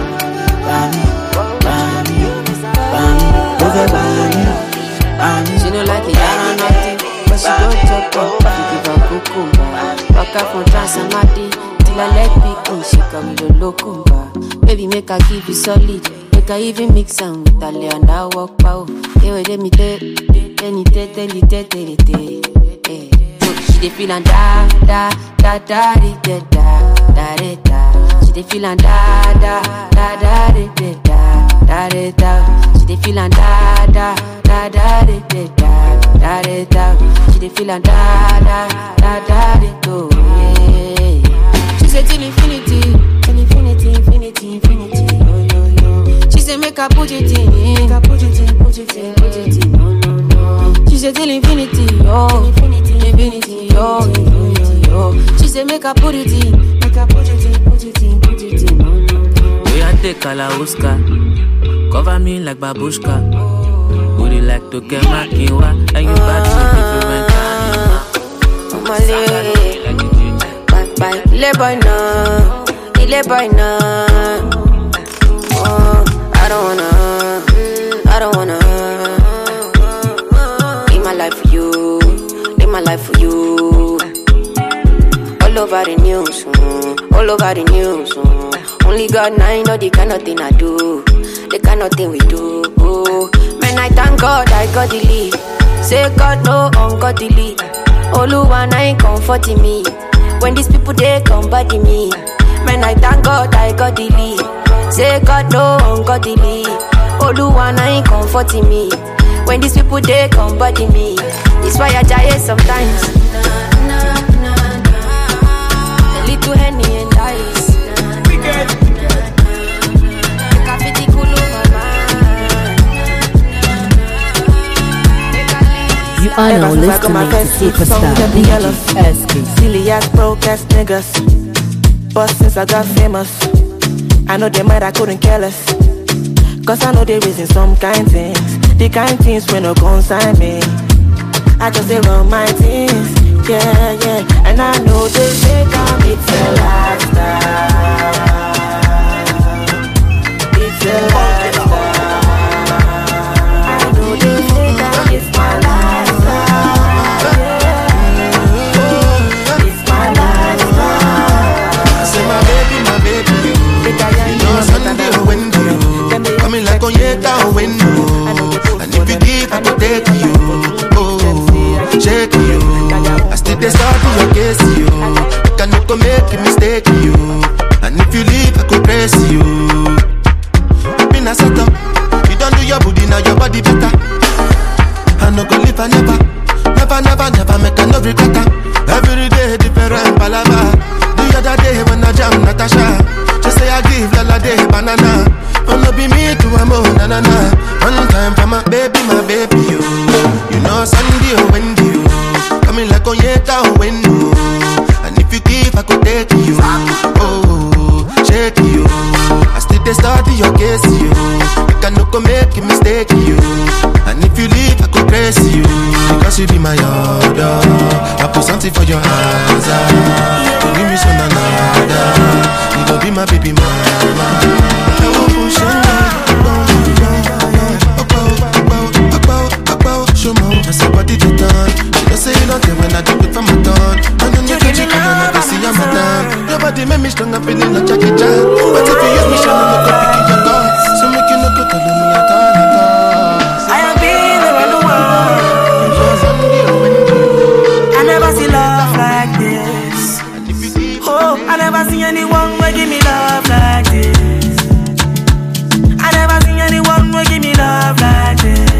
Speaker 23: over Bami.
Speaker 7: She don't like it, I don't nothing. But she don't talk up, you give her cucumber. Back up from Transamadi, till I let people, she come with a locumba. Baby, make her give you solid. Make her even mix them with a lay and I walk pow. Hey, wait, let me tell you. She dey feelin' da. She dey feelin' da. She dey feelin' da. da da da da da da da. She dey feel and da da da da da do. She say till infinity, till infinity, infinity, infinity. Yo yo yo. She say make I put it in, make I put it in, put it in, put it in. No no no. She say till infinity, yo, infinity, infinity, yo, infinity, yo. She say make I put it in, make I put it in, put it in, put it in. No no no.
Speaker 12: We are take Kalauska, cover me like babushka. Would you like to get my kiwa? And you back
Speaker 23: Bye, le boy no, le boy no. Oh, I don't wanna. Live my life for you, live my life for you. All over the news, all over the news. Only God and I know the kind of thing I do, the kind of thing we do. Man, I thank God I got the lead. Say God no ungodly. Oluwa ain't comforting me. When these people they come body me. Man, I thank God I got the lead. Say God no ungodly. Oluwa ain't comforting me. When these people they come body me. It's why I die sometimes. A little Henny and ice.
Speaker 6: You are now listening to Superstar DJ SK.
Speaker 11: Silly ass broke ass niggas. But since I got famous, I know they might I couldn't care less. Cause I know they raising some kind things. The kind things when no consign me. I just say run my things. Yeah, yeah. And I know they say come it's a lifestyle. It's a lifestyle. I know they say come it's my lifestyle.
Speaker 9: Coming like Onyeka window. And if you give, I go take you. Oh, shake you. I still they start your case you. Can you go make a mistake you? And if you leave, I go press you. Been a setup. You don't do your booty, now your body better. I no go live, I never. Never make a no regret. Every day different palava. The other day when I jam Natasha, she say I give Lala day banana. Wanna be me to a mo, na na na. One time for my baby, you. You know Sunday or Wendy, you. Coming like Onyeka window. And if you give, I could take you. Oh, shake you. I still they start your case, you. You can no go make a mistake, you. And if you leave, I could press you. Because you be my order. I put something for your hands. You give me some another. You go be my baby mama. Somebody to turn. You say you don't care when I do it for my turn. And then you get chicken and I can see I'm a done. Your body make me strong, I'm feeling like Jackie Chan. But if you use me, shine, I'm not picking your gun. So make you no go to me at all.
Speaker 11: I have been around the world. I never see love like this. Oh, I never see anyone who give me love like this. I never see anyone who give me love like this.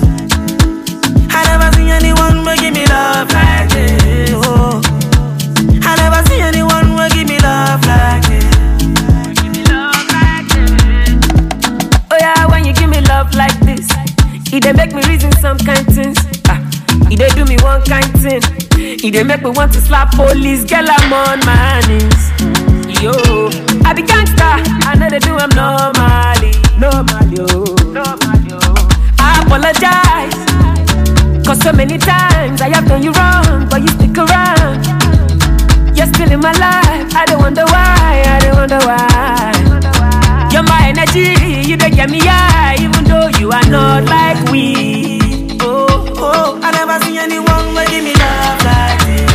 Speaker 11: I never see anyone who give me love like this. Oh, I never see anyone who give me love like this. Oh yeah, when you give me love like this, it dey make me reason some kind things. It dey do me one kind thing. It dey make me want to slap police. Girl, I'm on my knees. Yo, I be gangsta. I know they do I'm normally. I apologize. Cause so many times I have done you wrong, but you stick around. You're still in my life. I don't wonder why. You're my energy. You don't get me high, even though you are not like we. Oh, I never see anyone who give me love like this.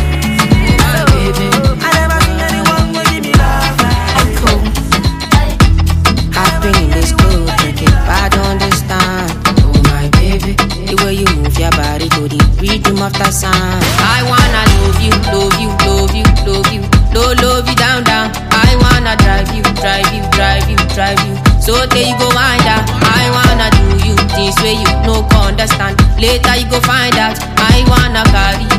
Speaker 11: I never see anyone who give me love like this.
Speaker 23: I've been in this club, drinking, I don't understand. Oh my baby, the way you move your body to the rhythm of that sound. I wanna love you, love you, love you, love you, love you down, down. I wanna drive you, drive you, drive you, drive you. So there you go, wind up. I wanna do you things
Speaker 7: where you no go understand. Later you go find out. I wanna carry you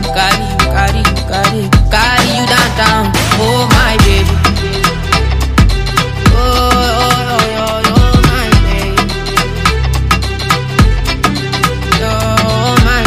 Speaker 7: downtown. Oh my baby. Oh my baby. Oh my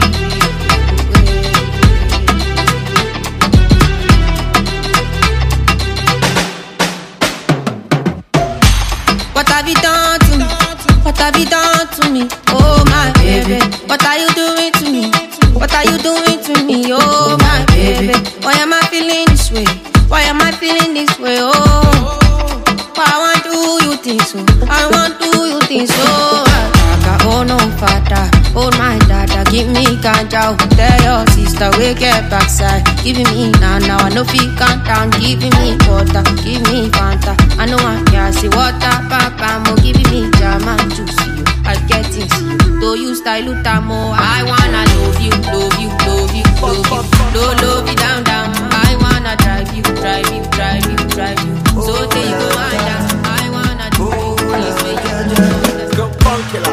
Speaker 7: baby. What have you done to me? What have you done to me? Oh my baby. What are you doing to me? What are you doing to me? Oh my baby. Why am I feeling this way? Why am I feeling this way? Oh, I want to do you things so. I want to do you things so. Oh no father, oh my dada, give me ganja. Tell your sister we get backside. Giving me now, I know feel calm down. Giving me water, give me Fanta. I know I can't see water, papa mo giving me jam and juice. I get into you, though you style utamo. I wanna love you, love you, love you, love you. Don't love you down, down. I wanna drive you, drive you, drive you, drive you. So take you go on down. I wanna do you, please make you do. Go killer.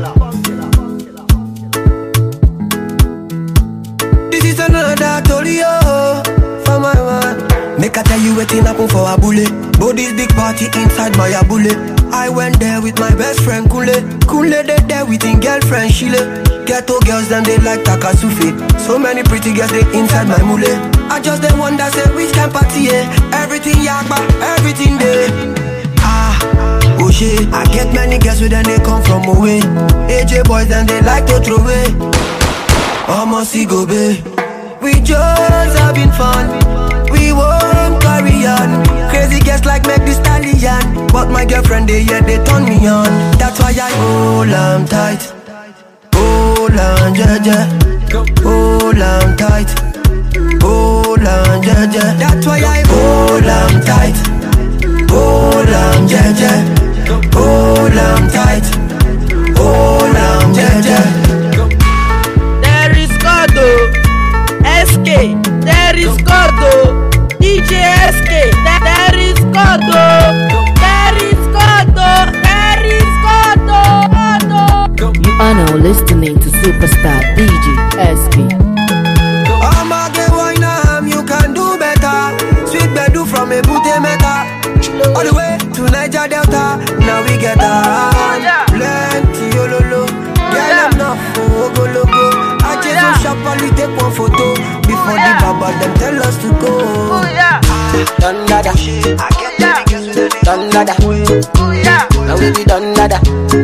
Speaker 16: This is another Tolio for my man. Make I tell you waiting happen for a bullet. But this big party inside my bullet. I went there with my best friend Kule. Kule they there with his girlfriend Shile. Ghetto girls them they like Takasufi. So many pretty girls they inside my mule. I just the one that say which can party everything yakba, everything there. Oh shit, I get many girls with them they come from away. AJ boys then they like to throw away. Almost go babe. We just having fun. We won't carry on. Crazy girls like make this stallion. But my girlfriend they turn me on. That's why I hold on tight. Hold on jaja. Hold on tight. Hold on jaja. That's why I hold on tight. Hold on jaja. Hold on tight. Hold on jaja.
Speaker 3: There is Gordo, SK, there is Gordo, DJ SK, there is Gordo, there is Gordo, there is Gordo.
Speaker 6: You are now listening to Superstar DJ SK.
Speaker 16: I'm a gay wine, you can do better. Sweet bedu from a booty meta. All the way to Niger Delta, now we get on. Plenty ololo, girl enough for go logo. I just sharply take one photo before the baba them tell us to go. Done nada, done nada, now we be done nada.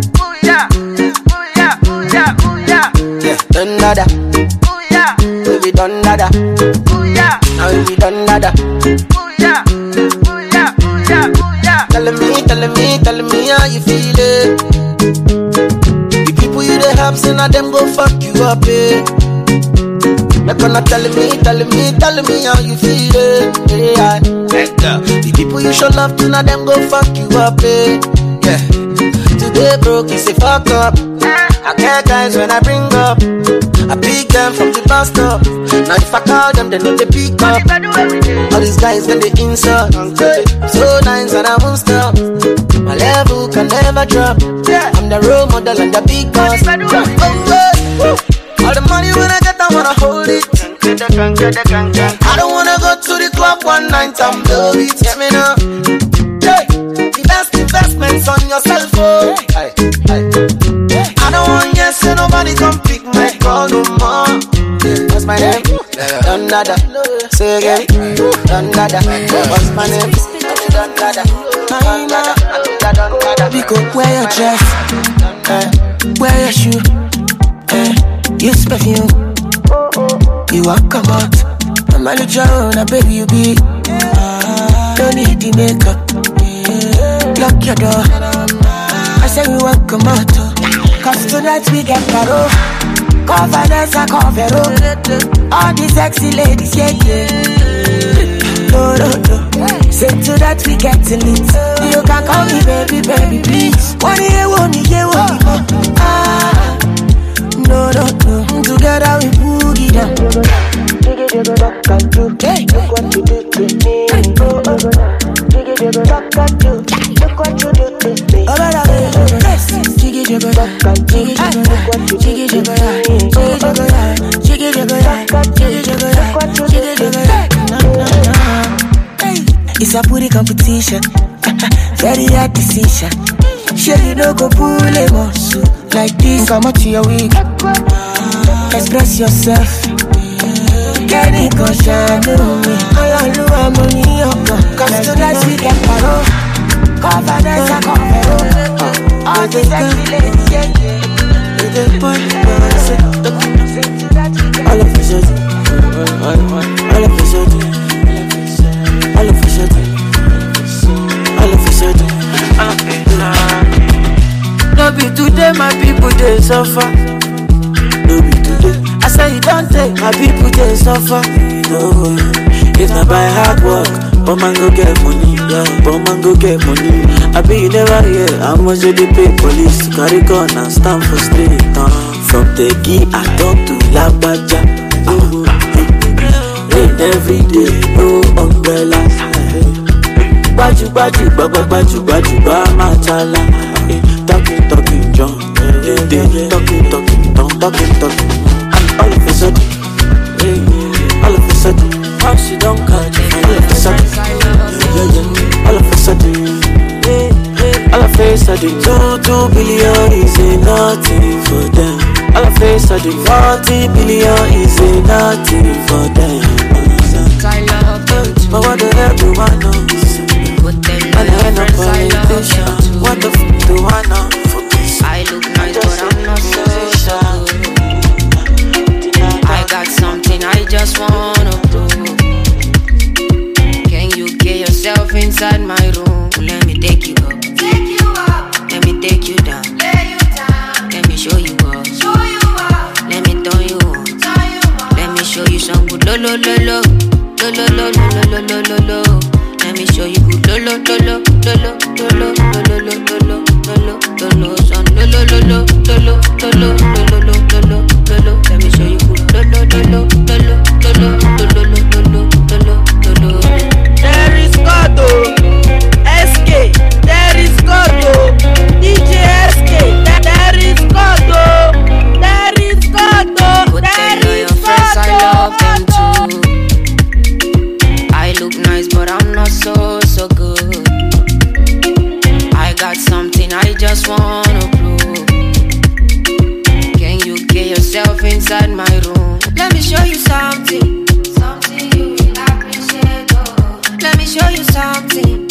Speaker 16: Done nada, we be done nada. Now we be done nada. Tell me how you feel it. The people you dey help, say now them go fuck you up, eh. Make gonna tell me how you feel it. Yeah. The people you show love to, now them go fuck you up, eh. Yeah. Today broke, you say fuck up. I care guys when I bring up. I pick them from the bus stop. Now if I call them, they know they pick up. All these guys get the insult. So nice and I won't stop. My level can never drop. I'm the role model and the big boss. All the money when I get, I wanna hold it. I don't wanna go to the club one night and blow it. Get me now. The best investments on yourself, oh. I don't want yes, so nobody come pick my call no more. What's my name? Done nada. Say again. Done nada. What's my name? Done nada. Done nada. Because wear your dress, wear your shoe, use perfume. You walk about. I'm a little baby you be. Don't need the makeup. Lock your door. I say we walk out. Cause tonight we get paro. Cover dance and cover up. All the sexy ladies, yeah. No. Say to that we get to lit. You can call me baby, please. One year, no. Together we boogie down. Hey. Look what you did to me. Look what you did to me.
Speaker 11: It's a putty competition. Very hard decision. Sure you no go pull a muscle like this. Come out to your week. Express yourself. Kenny can shine me. I know I'm money up. Cause tonight we get paro. Confidence and confidence. All the sexy ladies, yeah. All of a sudden, all of a sudden, all of a sudden, all of a sudden, no be today my people they suffer. No be today. I say you don't take my people they suffer. No, it's not by hard work. But man go get money, yeah. But man go get money. I bet you never hear how much they pay police to carry gun and stand for street. From Tegi I talk to Labaja. Rain every day, no umbrella. Baju baju baba baju baju ba machala. Talking John, talking. And all of a sudden, all of a sudden. How she don't catch it, all of a sudden, all of a sudden, all of a sudden, 2 billion is a nothing for them. All of a sudden, 40 billion is a nothing for them. But what the hell do I know? And I ain't no politician. What the fuck do I know?
Speaker 1: I look nice, but I'm not so good. I got something I just wanna prove. Get yourself inside my room. Let me take you up. Let me take you down. Let me show you up. Let me turn you on. Let me show you some good lo lo lo lo lo lo lo lo lo lo lo. Let me show you good lo lo lo lo lo lo lo lo lo lo lo lo lo son lo lo lo lo lo lo lo lo lo lo lo. Let me show you good lo lo lo lo lo lo lo lo lo lo. There is God, SK. There is God, DJ SK. There is God, there is God, there is God. I love them too. I look nice, but I'm not so good. I got something I just wanna prove. Can you get yourself inside my room? Let me show you something. Something you will appreciate. Let me show you something.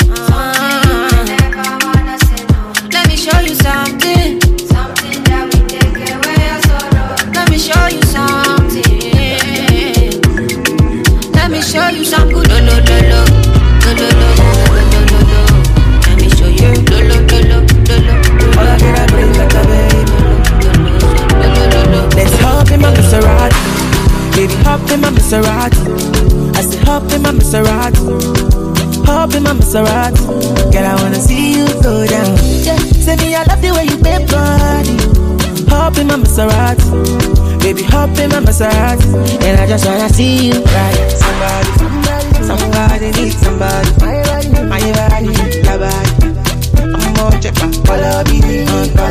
Speaker 1: Let me show you something. Something that will take away your sorrow. Let me show you something. Let me show you some good lo lo lo lo lo lo lo lo lo. Let me show you lo lo lo lo lo lo. All I get I bring like a baby. Let's hop in my Maserati. Baby, hop in my Maserati. I said hop in my Maserati. Hop in my Maserati. Girl, I wanna see you go down. Yeah. Say me, I love the way you bend body. Hop in my Maserati. Baby, hop in my Maserati. And I just wanna see you ride. Somebody needs somebody. My body, your body. I'm gonna check my color, baby.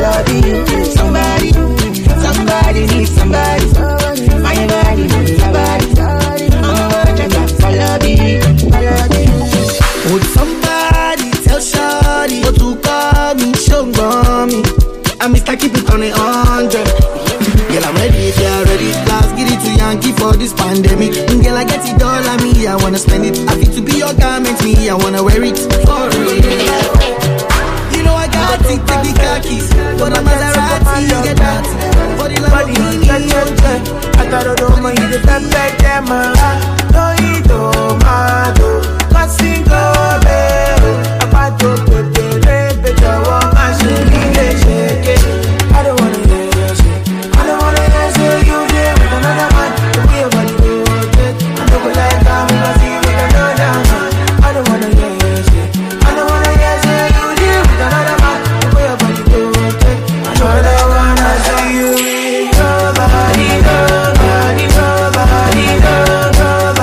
Speaker 1: Somebody needs somebody. My body, your body. I'm gonna check my color, baby.
Speaker 4: Would somebody tell Shawty what to call me? Show me. I Mr. Keep it on 100. Girl, I'm ready if you're ready. Let's get it to Yankee for this pandemic. Girl, I get it all on me. I wanna spend it. I feel to be your garment. Me, I wanna wear it for real. You know I got it. Take the car keys. For the Maserati, you get that. For the Lamborghini, I thought I don't mind the perfect them. No, you don't matter. I don't wanna hear you say. I don't wanna hear say you there with another man. The way your body rotate, I don't go like I'm gonna see you with another man. I don't wanna hear you say. I don't wanna hear say you there with another man. The way your body rotate, I don't wanna see you with nobody, nobody, nobody, nobody.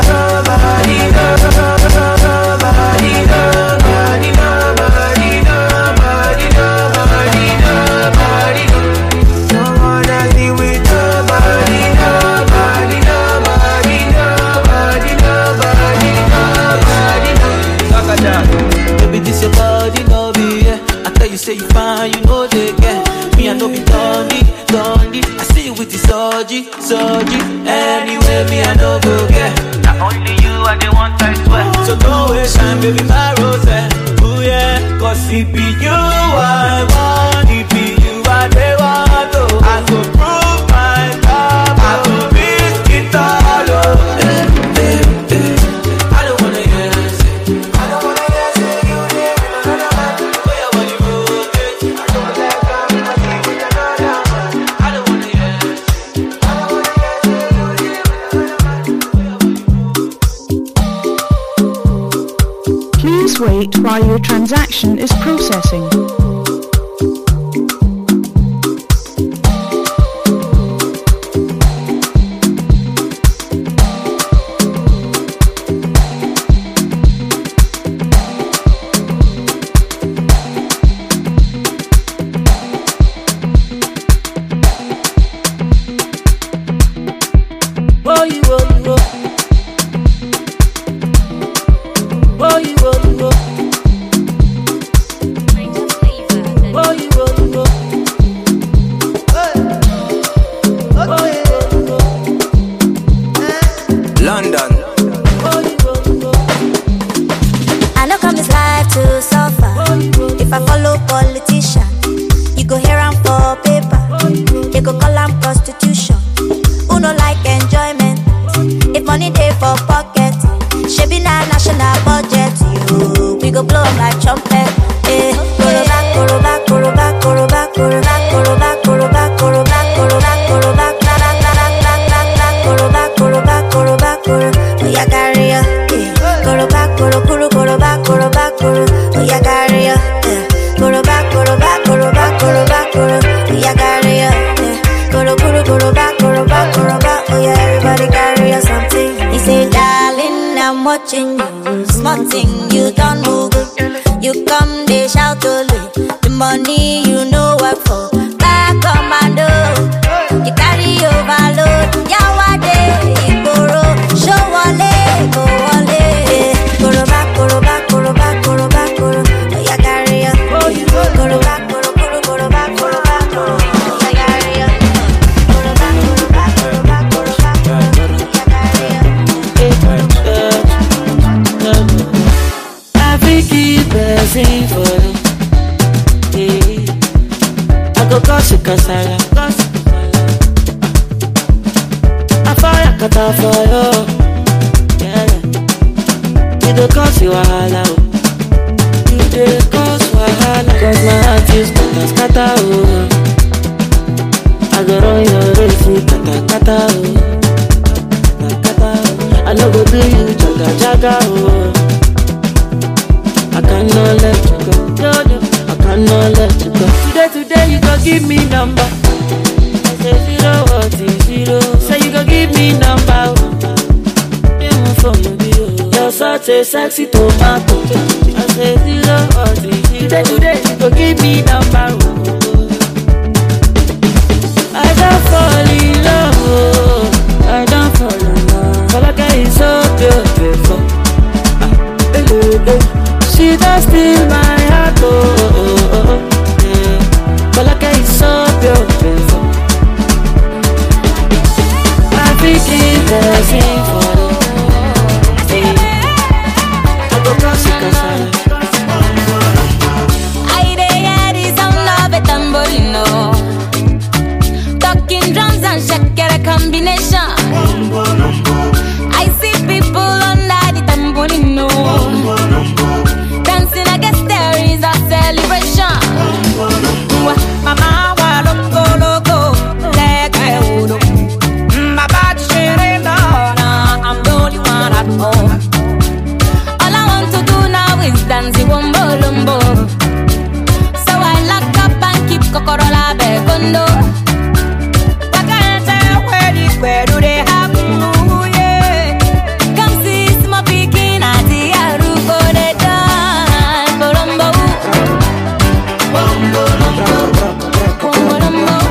Speaker 20: Soji, anyway me I no go get.
Speaker 17: Not only you I the one I swear.
Speaker 20: So don't waste time, baby, my rose. Oh yeah, cause it be you I want, it be you I they want. Oh, I go prove my love, I go risk it all. Oh, I don't wanna hear it. I don't wanna hear it. You live in another man. Where your body rotate. I don't wanna let go. I don't wanna hear it. I don't wanna hear it. You live in another man.
Speaker 5: Please wait while your transaction is processing.
Speaker 2: London.
Speaker 14: I know come this life to suffer. If I follow politician, you go hear am for paper. They go call am prostitution. Who no like enjoyment? If money dey for pocket, shebi na national budget. You, we go blow 'em like trumpet. Eh, koroba, koroba, koroba, koroba, koroba, koroba, koroba, koroba, koroba, koroba, kla la la la la la la, koroba, koroba, koroba, koroba. Oh yeah, carry ya. Koroba, koro, koro, koroba, koroba, koro. Oh yeah, carry ya. Koroba, koroba, koroba, koroba, koro. Oh yeah, carry ya. Koro, koro, koroba, koroba, koroba. Oh yeah, everybody carry ya something. He say, darling, I'm watching you. Small thing, you don't move. You come, they shout only. The money you know what for. Back commando. You carry overload. Yawade, Igoro. Show wale, go wale. Koroba, koroba, koroba, koroba, koro. Oh yeah, carry ya. Koroba, koro, koro, koroba, koroba, koro. Oh yeah, carry ya. Koroba, koroba, koroba, koroba, koro.
Speaker 20: I keep pressing for you. Yeah. I go cause it cause I fire cut off for you. Yeah. You don't cause you wahala. You don't cause wahala. Cause my heart is gonna scatter. I go run your race, kata kata. I no go do you jaga jaga. I cannot let you go. No, no, I cannot let you go. Today, you go give me number. I say 0 what is 0. Say you go give me number. You're such a sexy tomato. I say 0 what is 0. Today, you go give me number. I don't fall in love. I don't fall in love. But like I is so beautiful. She does steal my heart, oh, yeah. But like I so beautiful. I'm thinking dancing for you. I go cross it cause
Speaker 8: I hear the sound of a tambourino. Talking drums and shakira combination. I see people under the tambourino. Dancing, I guess there is a celebration. Mama, loco, loco, like I would. Baba, I'm the only one at home. All I want to do now is dance the wombo lumbo. So I lock up and keep Kokorola Bekondo. I can't tell where do they have to, yeah. Come see my picking at the Aruko de dance. Bolombo, bolombo, bolombo.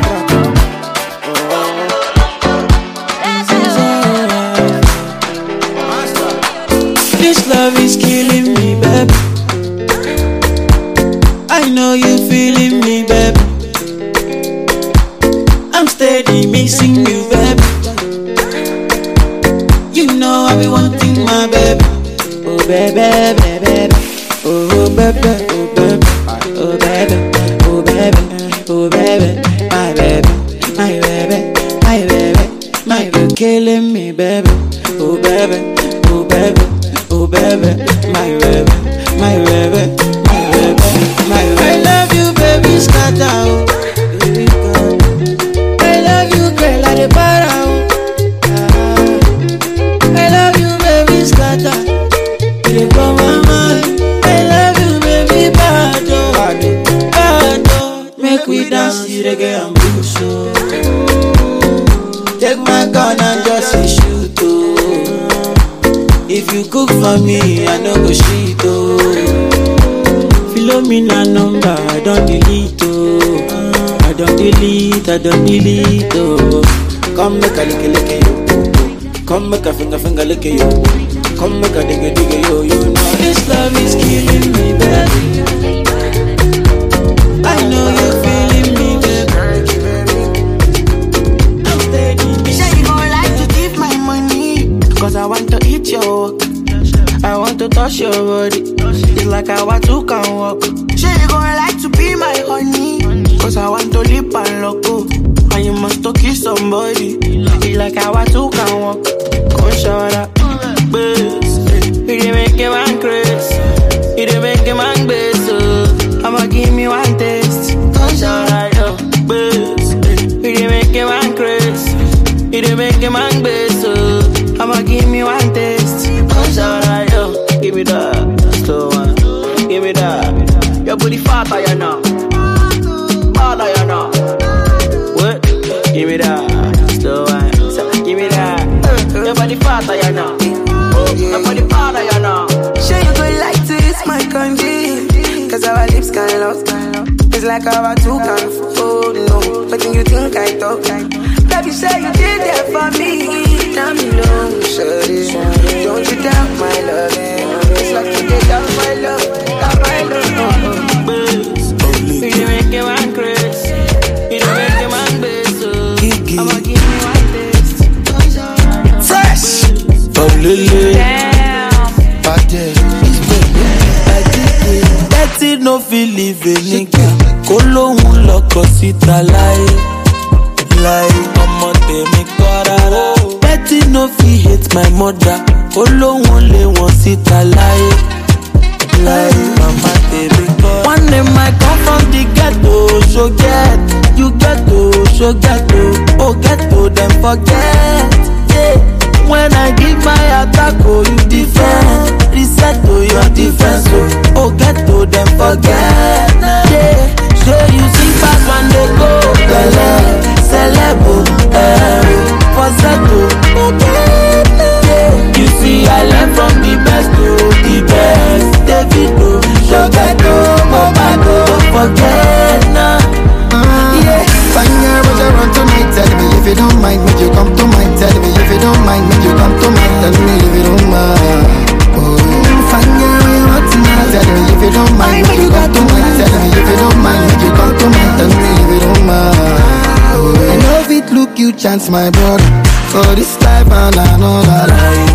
Speaker 20: this love is killing me, baby. I know you feeling me, baby. I'm
Speaker 10: steady missing you, baby. You know I be wanting my baby. Oh baby, baby, oh baby, oh baby, oh baby, oh baby, oh baby, my baby, my baby, my baby, my baby, killing me, baby. Oh baby, oh baby, oh baby, my baby, my baby, my baby, my baby. I love you, baby, scatter. I love you, girl, I dey para. I love you, baby, scatter. You come my mind. I love you, baby, bado, bado. Make we dance, you reggae and blues. Take my gun and just shoot. If you cook for me, I no go shit. Follow me na number, I don't delete. I don't delete. Come make a lick you. Come make a finger lick you. Come make a digga yo. You know this love is killing me, baby. I know you're feeling me, baby. I'm steady.
Speaker 4: You say you gon' like to give my money, cause I want to eat your work. I want to touch your body. It's like I want to can walk. Say you gon' like to be my honey, cause I want to lip and loco. And you must to kiss somebody. It's like I want to can walk. Come show that bass. You dey make a man crazy. You dey make a man bass. I'ma give me one taste. Come show that bass. You dey make a man crazy. You dey make a man bass. I'ma give me one taste. Come show that give me that slow one. Give me that. Your booty fatter, you know. Baller, you know. What? Give me that slow one. Give me that. Your body fatter, you know. Your body fatter, you know.
Speaker 11: Sure you go like to eat my candy, cause our lips kind of. It's like our two can fold, no. But then you think I talk. Baby, say you did that for me. Tell me no, shorty. Don't you doubt my love. It's like you did that my love. That my love. You make a man crazy. You make a man bass. I'ma give me one taste.
Speaker 10: Fresh. Betty no feel live a nigga. Kolohun lọkọ síta láyé. Ọmọ tèmi kọ́ rárá. Betty no fit hate my mother. Kolohun lé wọn síta láyé. Mama tèmi kọ́. One name I come from the ghetto. So get, you ghetto, so ghetto. Oh ghetto, then forget. Yeah. When I give my attack, oh you defend. Reset to your defense, oh ghetto, then forget. Yeah. So you see fast when they go. Celebo, Poseto. You see I learn from the best to the best. Davido, Shogato, Mobato, don't forget now.
Speaker 22: Yeah, fine girl, but you run tonight. Tell me if you don't mind, make you come to mind. Tell me if you don't mind, make you come to mind. Tell me if you don't mind. Oh, fine girl, you run tonight. Tell me if you don't mind, make you come to mind. Tell me if you don't mind, make you come to mind. Tell me if you don't mind. Oh, I love it, look you chance, my brother. For this life and another life.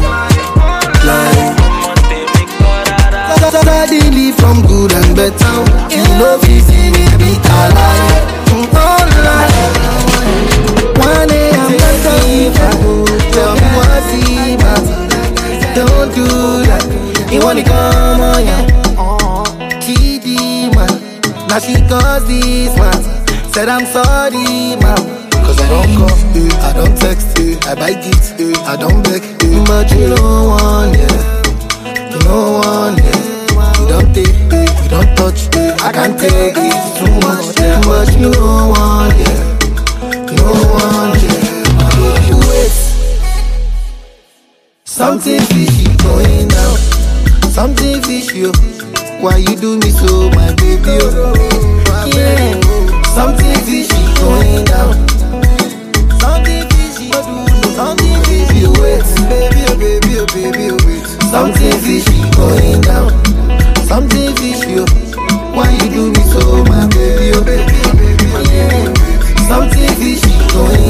Speaker 22: Suddenly from good and better. You know easy, baby, alive. All life. One day I'm better. Tell me what's it. Don't do that. You wanna come on, yeah. TD, man. Now she calls this man. Said I'm sorry, man. Cause I don't call, I don't text, I buy gifts, I don't beg, but you don't want, yeah. You don't want, yeah. You don't take, you don't touch, I can't take it too much, yeah. But you don't want, yeah. You don't want, yeah. You wait. Something fishy going down. Something fishy, oh. Why you do me so, my baby, oh. Yeah. Something fishy going down. Something fishy, something fishy, wait. Baby, oh baby, oh baby, oh wait. Something fishy going down. Something fishy, oh. Why you do me so, my baby, oh baby, oh baby, oh baby. Something fishy going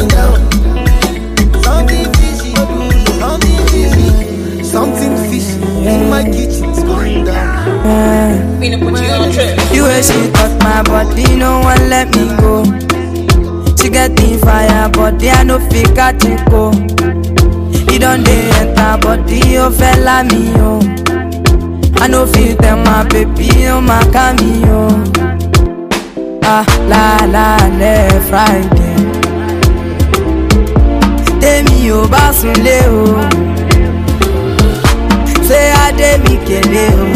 Speaker 8: finna put you on trip.
Speaker 23: You way she touch my body, no one let me go. She get the fire, body I no fit catch it go. You don't dey enter body, you fella me yo. I no fit tell my baby, oh my cameo. Ah la la le Friday. Demi o basunle o. Say I dey mi kele o.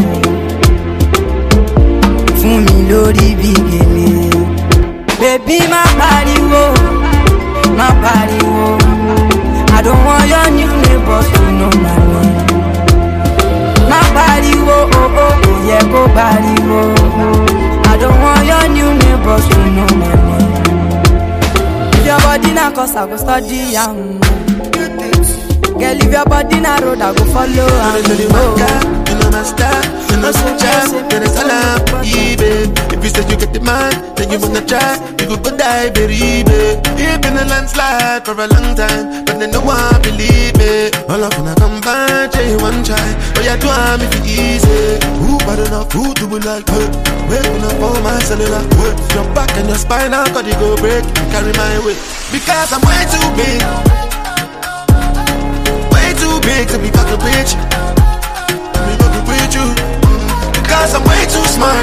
Speaker 23: Fún mi lórí bí gèlè. Baby má pariwo, má pariwo. I don't want your new neighbors to know my name. Má pariwo, oh oh, yeah go pariwo. I don't want your new neighbors to know my name. If your body na cause I go study am. Girl, if your body na road I go follow am.
Speaker 9: You know my style, you know some jazz, then it's all up, baby. If you say you get the man, then you wanna try, you go die, baby. You've been a landslide for a long time, but then no one believe it. All up when I come back, you one try, but you do me for easy. Who bad enough, who do we like her? Wait when I pull my cellular, your back and your spine, I got it go break, carry my weight, because I'm way too big. Way too big to be fucking bitch. With you, because I'm way too smart.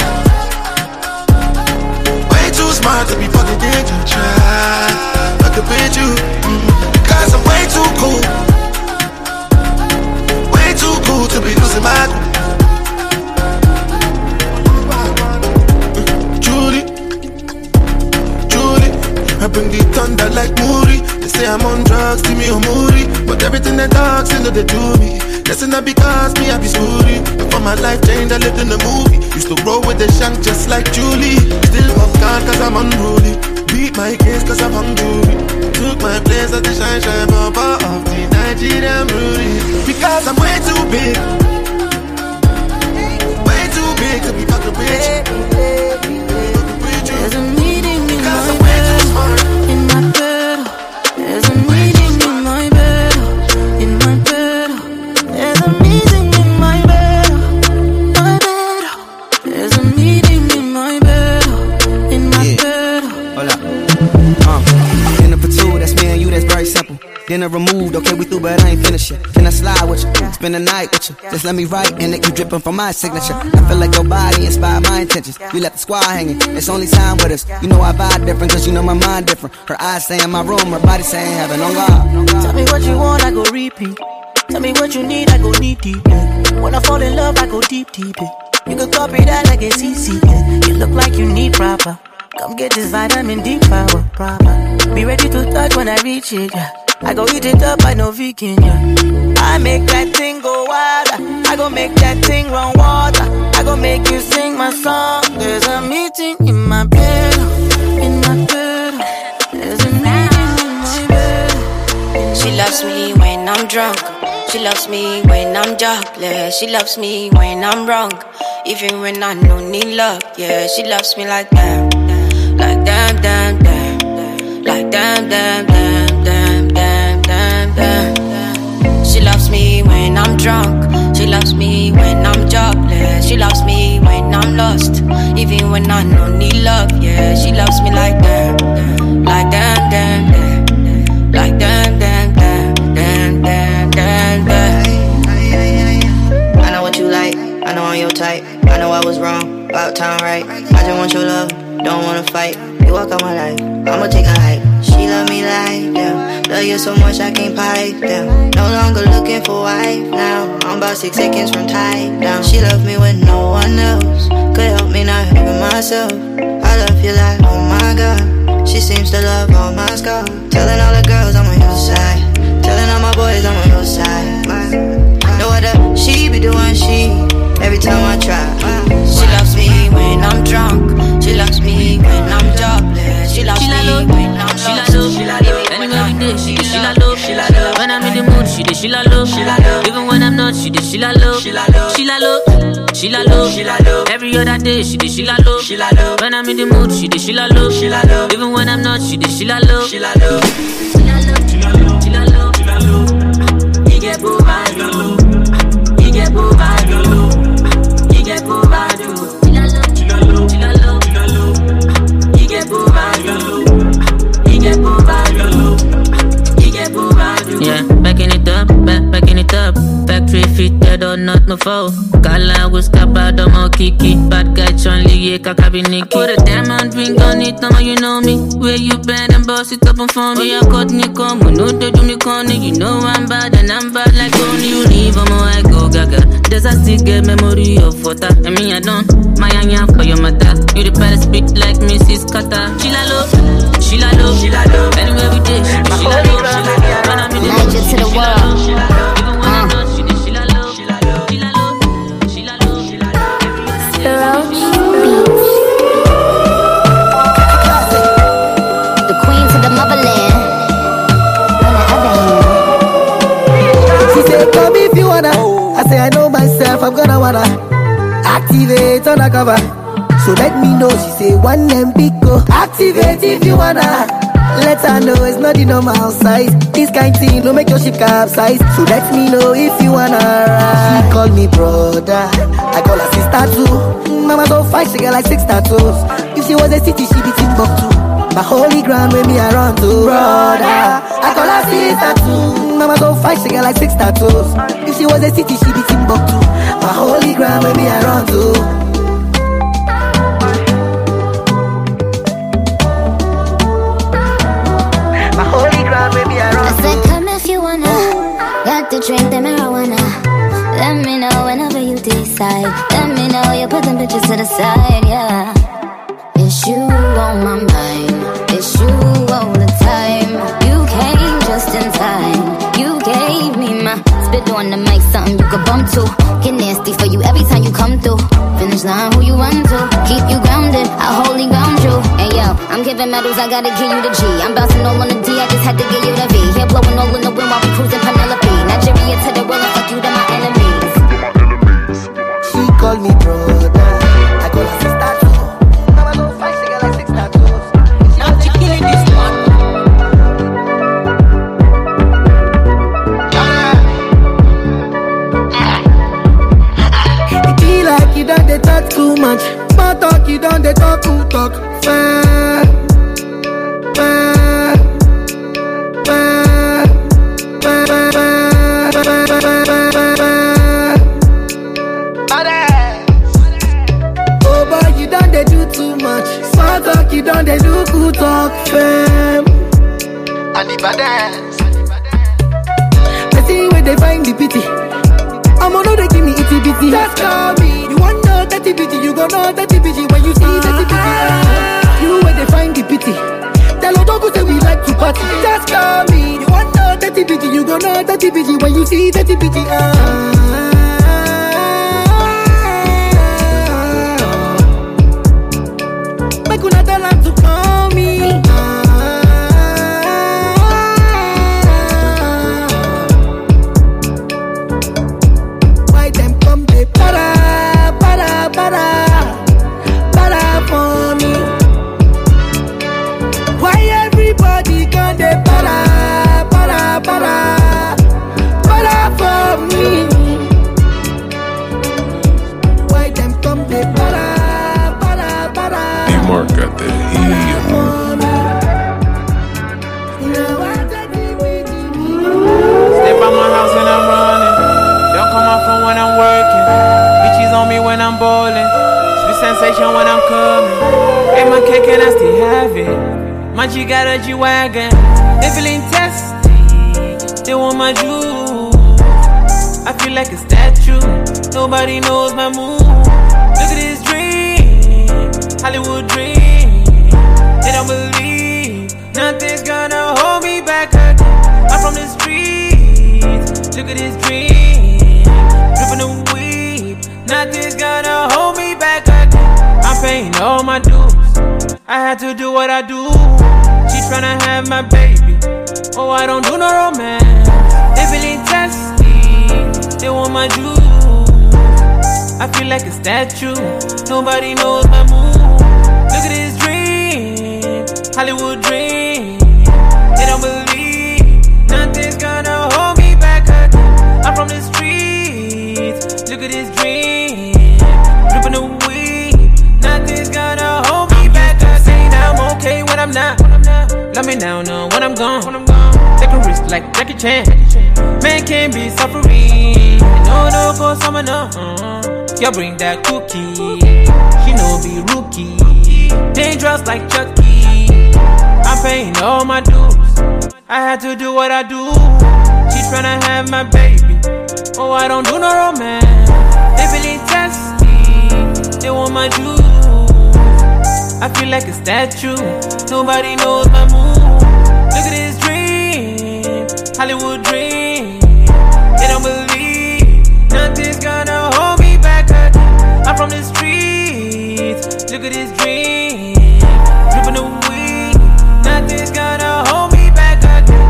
Speaker 9: Way too smart to be fucking dick. Try, I could beat you, because I'm way too cool. Way too cool to be losing my Judy, I bring the thunder like Moody. They say I'm on drugs, see me on Moody, but everything they talk, say no they do me. Listen not because me I be scooty. Before my life changed, I lived in a movie. Used to roll with the shank just like Julie. Still popcorn cause I'm unruly. Beat my case cause I'm hungry. Took my place at the shine baba of the Nigerian Rudy. Because I'm way too big. Way too big to be fucking rich.
Speaker 23: There's a meeting in my bed, in my bed. There's a meeting in my bed, in my bed. There's a meeting in my bed, my bed. There's a meeting in my bed, in my bed.
Speaker 13: Hold up. Dinner for two, that's me and you, that's very simple. Dinner removed, okay, we through, but I ain't finished yet. Can I slide with you? Spend the night with you. Just let me write and let you drippin' from my signature. I feel like your body inspired my intentions. You left the squad hanging, it's only time with us. You know I vibe different, cause you know my mind different. Her eyes say in my room, her body saying heaven on God.
Speaker 23: Tell me what you want, I go repeat. Tell me what you need, I go deep, deep. Yeah. When I fall in love, I go deep, deep. Yeah. You can copy that like it's easy. Yeah. You look like you need proper. Come get this vitamin D power, proper. Be ready to touch when I reach it. Yeah. I go eat it up, I know vegan. Yeah. I make that thing go wild. I go make that thing run water. I go make you sing my song. There's a meeting in my bed, in my bed. There's a meeting in my bed.
Speaker 1: She loves me when I'm drunk. She loves me when I'm jobless. She loves me when I'm wrong, even when I don't need love. Yeah, she loves me like that, like damn, damn, damn, like damn, damn, damn, damn, damn, damn, damn. She loves me when I'm drunk. She loves me when I'm jobless. She loves me when I'm lost, even when I don't need love. Yeah, she loves me like that, like damn, damn, damn, like damn, damn, damn, damn, damn, damn, damn.
Speaker 18: I know what you like, I know I'm your type. I know I was wrong, about time right. I just want your love, don't wanna fight. You walk out my life, I'ma take a hike. She love me like them, love you so much I can't pipe them. No longer looking for wife now, I'm about 6 seconds from tied down. She love me when no one else could help me, not even myself. I love you like, oh my God. She seems to love all my scars. Telling all the girls I'm on your side, telling all my boys I'm on your side. No other, she be doing she every time I try.
Speaker 1: She loves me when I'm drunk. She loves me when I'm jobless. She loves me when I'm lost.
Speaker 20: Anywhere we day, she la love. When I'm in the mood, she la love. Even when I'm not, she la love. She la love. Every other day, she la love. When I'm in the mood, she la love. Even when I'm not, she la love. She la love. He get boo-badu. He get boo-badu. He get boo-badu. defeated or not my foe. Kala will stop out the more kiki. Bad guy Chun-Li, yeah, Kakabiniki. I put a diamond ring on it, now you know me. Where you bend and boss it up and for me. I cut me come, we know they do me corny. You know I'm bad and I'm bad like only you leave, I go gaga. Does I still get memory of water? And me I don't, my anya for your mother. You the better speak like Mrs. Carter. She la low, she la low, she la low. Anywhere we did, she la low, she la low. When I'm in the
Speaker 14: Niger to the world. The queen to the motherland.
Speaker 4: She said, come if you wanna. I say, I know myself, I'm gonna wanna activate undercover. So let me know. She say, one MB go activate if you wanna. Let her know it's not the normal size. This kind thing don't make your ship capsize. So let me know if you wanna ride. She call me brother, I call her sister too. Mama so fine, she got like 6 tattoos. If she was a city, she be Timbuktu. My holy ground with me around too. Brother, I call her sister too. Mama so fine, she got like 6 tattoos. If she was a city, she be Timbuktu. My holy ground with me around too.
Speaker 14: I said, come if you wanna. Got to drink the marijuana. Let me know whenever you decide. Let me know you put them bitches to the side, yeah. It's you on my mind. It's you all the time. You came just in time. You gave me my spit on the mic, something you could bump to. Get nasty for you every time you come through. Finish line, who you run to? Keep you grounded, I wholly ground you. Hey yo, I'm giving medals, I gotta give you the G. I'm bouncing all on the D, I just had to give you the V. Here blowing all in the wind while we cruising Penelope. Nigeria to the world and fuck you to my enemies.
Speaker 4: She call me brother, I call her sister too. Mama don't fight, she got like 6 tattoos. Now she killing this one. It be like you done they talk too much. Small talk, you done they talk who talk. Oh boy, you done they do too much. Small talk, you done they do good talk, fam. And the badass. Let's see where they find the pity. I'm gonna they give me itty bitty. Just call me. You want know that bitty, you gon' know that bitty when you see that bitty. You where they find the pity. Tell Odogu say we like to party. Just call me. You want know that bitty, you gon' know that bitty when you see that bitty. Make una tell her to call me. Why them come they para for me? Why everybody come they para for me? Why them come they para?
Speaker 15: D-Mark got that heat.
Speaker 17: Step out my house when I'm running. Don't come off from when I'm working. Bitches on me when I'm bowling. Sweet sensation when I'm coming. Ate my cake and I still have it. My G got a G-Wagon. They feeling testy. They want my juice. I feel like a statue. Nobody knows my move. Look at this dream, Hollywood dream. They don't believe nothing's gonna hold me back again. I'm from the streets. Look at this dream, dripping the weed. Nothing's gonna hold me back again. I'm paying all my dues. I had to do what I do. She tryna have my baby. Oh, I don't do no romance. They feeling testy. They want my juice. I feel like a statue. Nobody knows my move. Look at this dream, Hollywood dream. They don't believe nothing's gonna hold me back again. I'm from the streets. Look at this dream, dripping the weed. Nothing's gonna hold me back again. Saying I'm okay when I'm not. Let me now know when I'm gone. Take a risk like Jackie Chan. Man can't be suffering. No,
Speaker 7: phenomenal. You bring that cookie, she no be rookie. Dangerous like Chucky. I'm paying all my dues. I had to do what I do. She tryna have my baby. Oh, I don't do no romance. They really testy. They want my juice. I feel like a statue. Nobody knows my move. Look at this dream, Hollywood dream. They don't believe nothing's gonna hold me back again. I'm from the streets. Look at this dream, dripping the weed. Nothing's gonna hold me back again.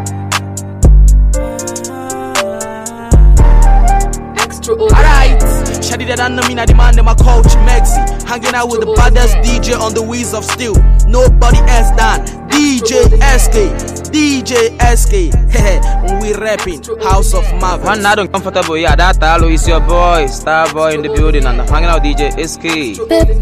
Speaker 3: Alright, Shadi that I know me, I demand my coach Mexi. Hanging out with the baddest DJ on the Wheels of Steel. Nobody else than DJ SK. DJ SK. When we rapping, House of Marvel.
Speaker 15: Man, not uncomfortable. Yeah, that Alo is your boy, Star Boy in the building, and I'm hanging out with DJ SK.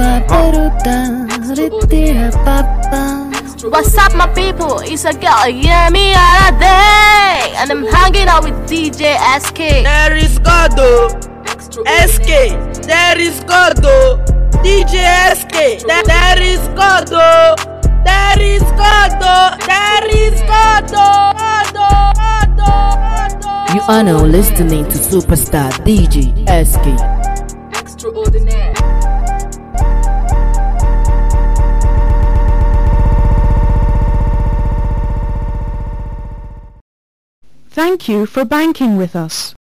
Speaker 19: What's up, my people? It's a girl, yeah, me all day, and I'm hanging out with DJ SK.
Speaker 11: There is Gordo, SK. There is Gordo, DJ SK. There is Gordo. There is Gordo. There is Gordo.
Speaker 6: You are now listening to Superstar DJ SK.
Speaker 19: Extraordinaire.
Speaker 5: Thank you for banking with us.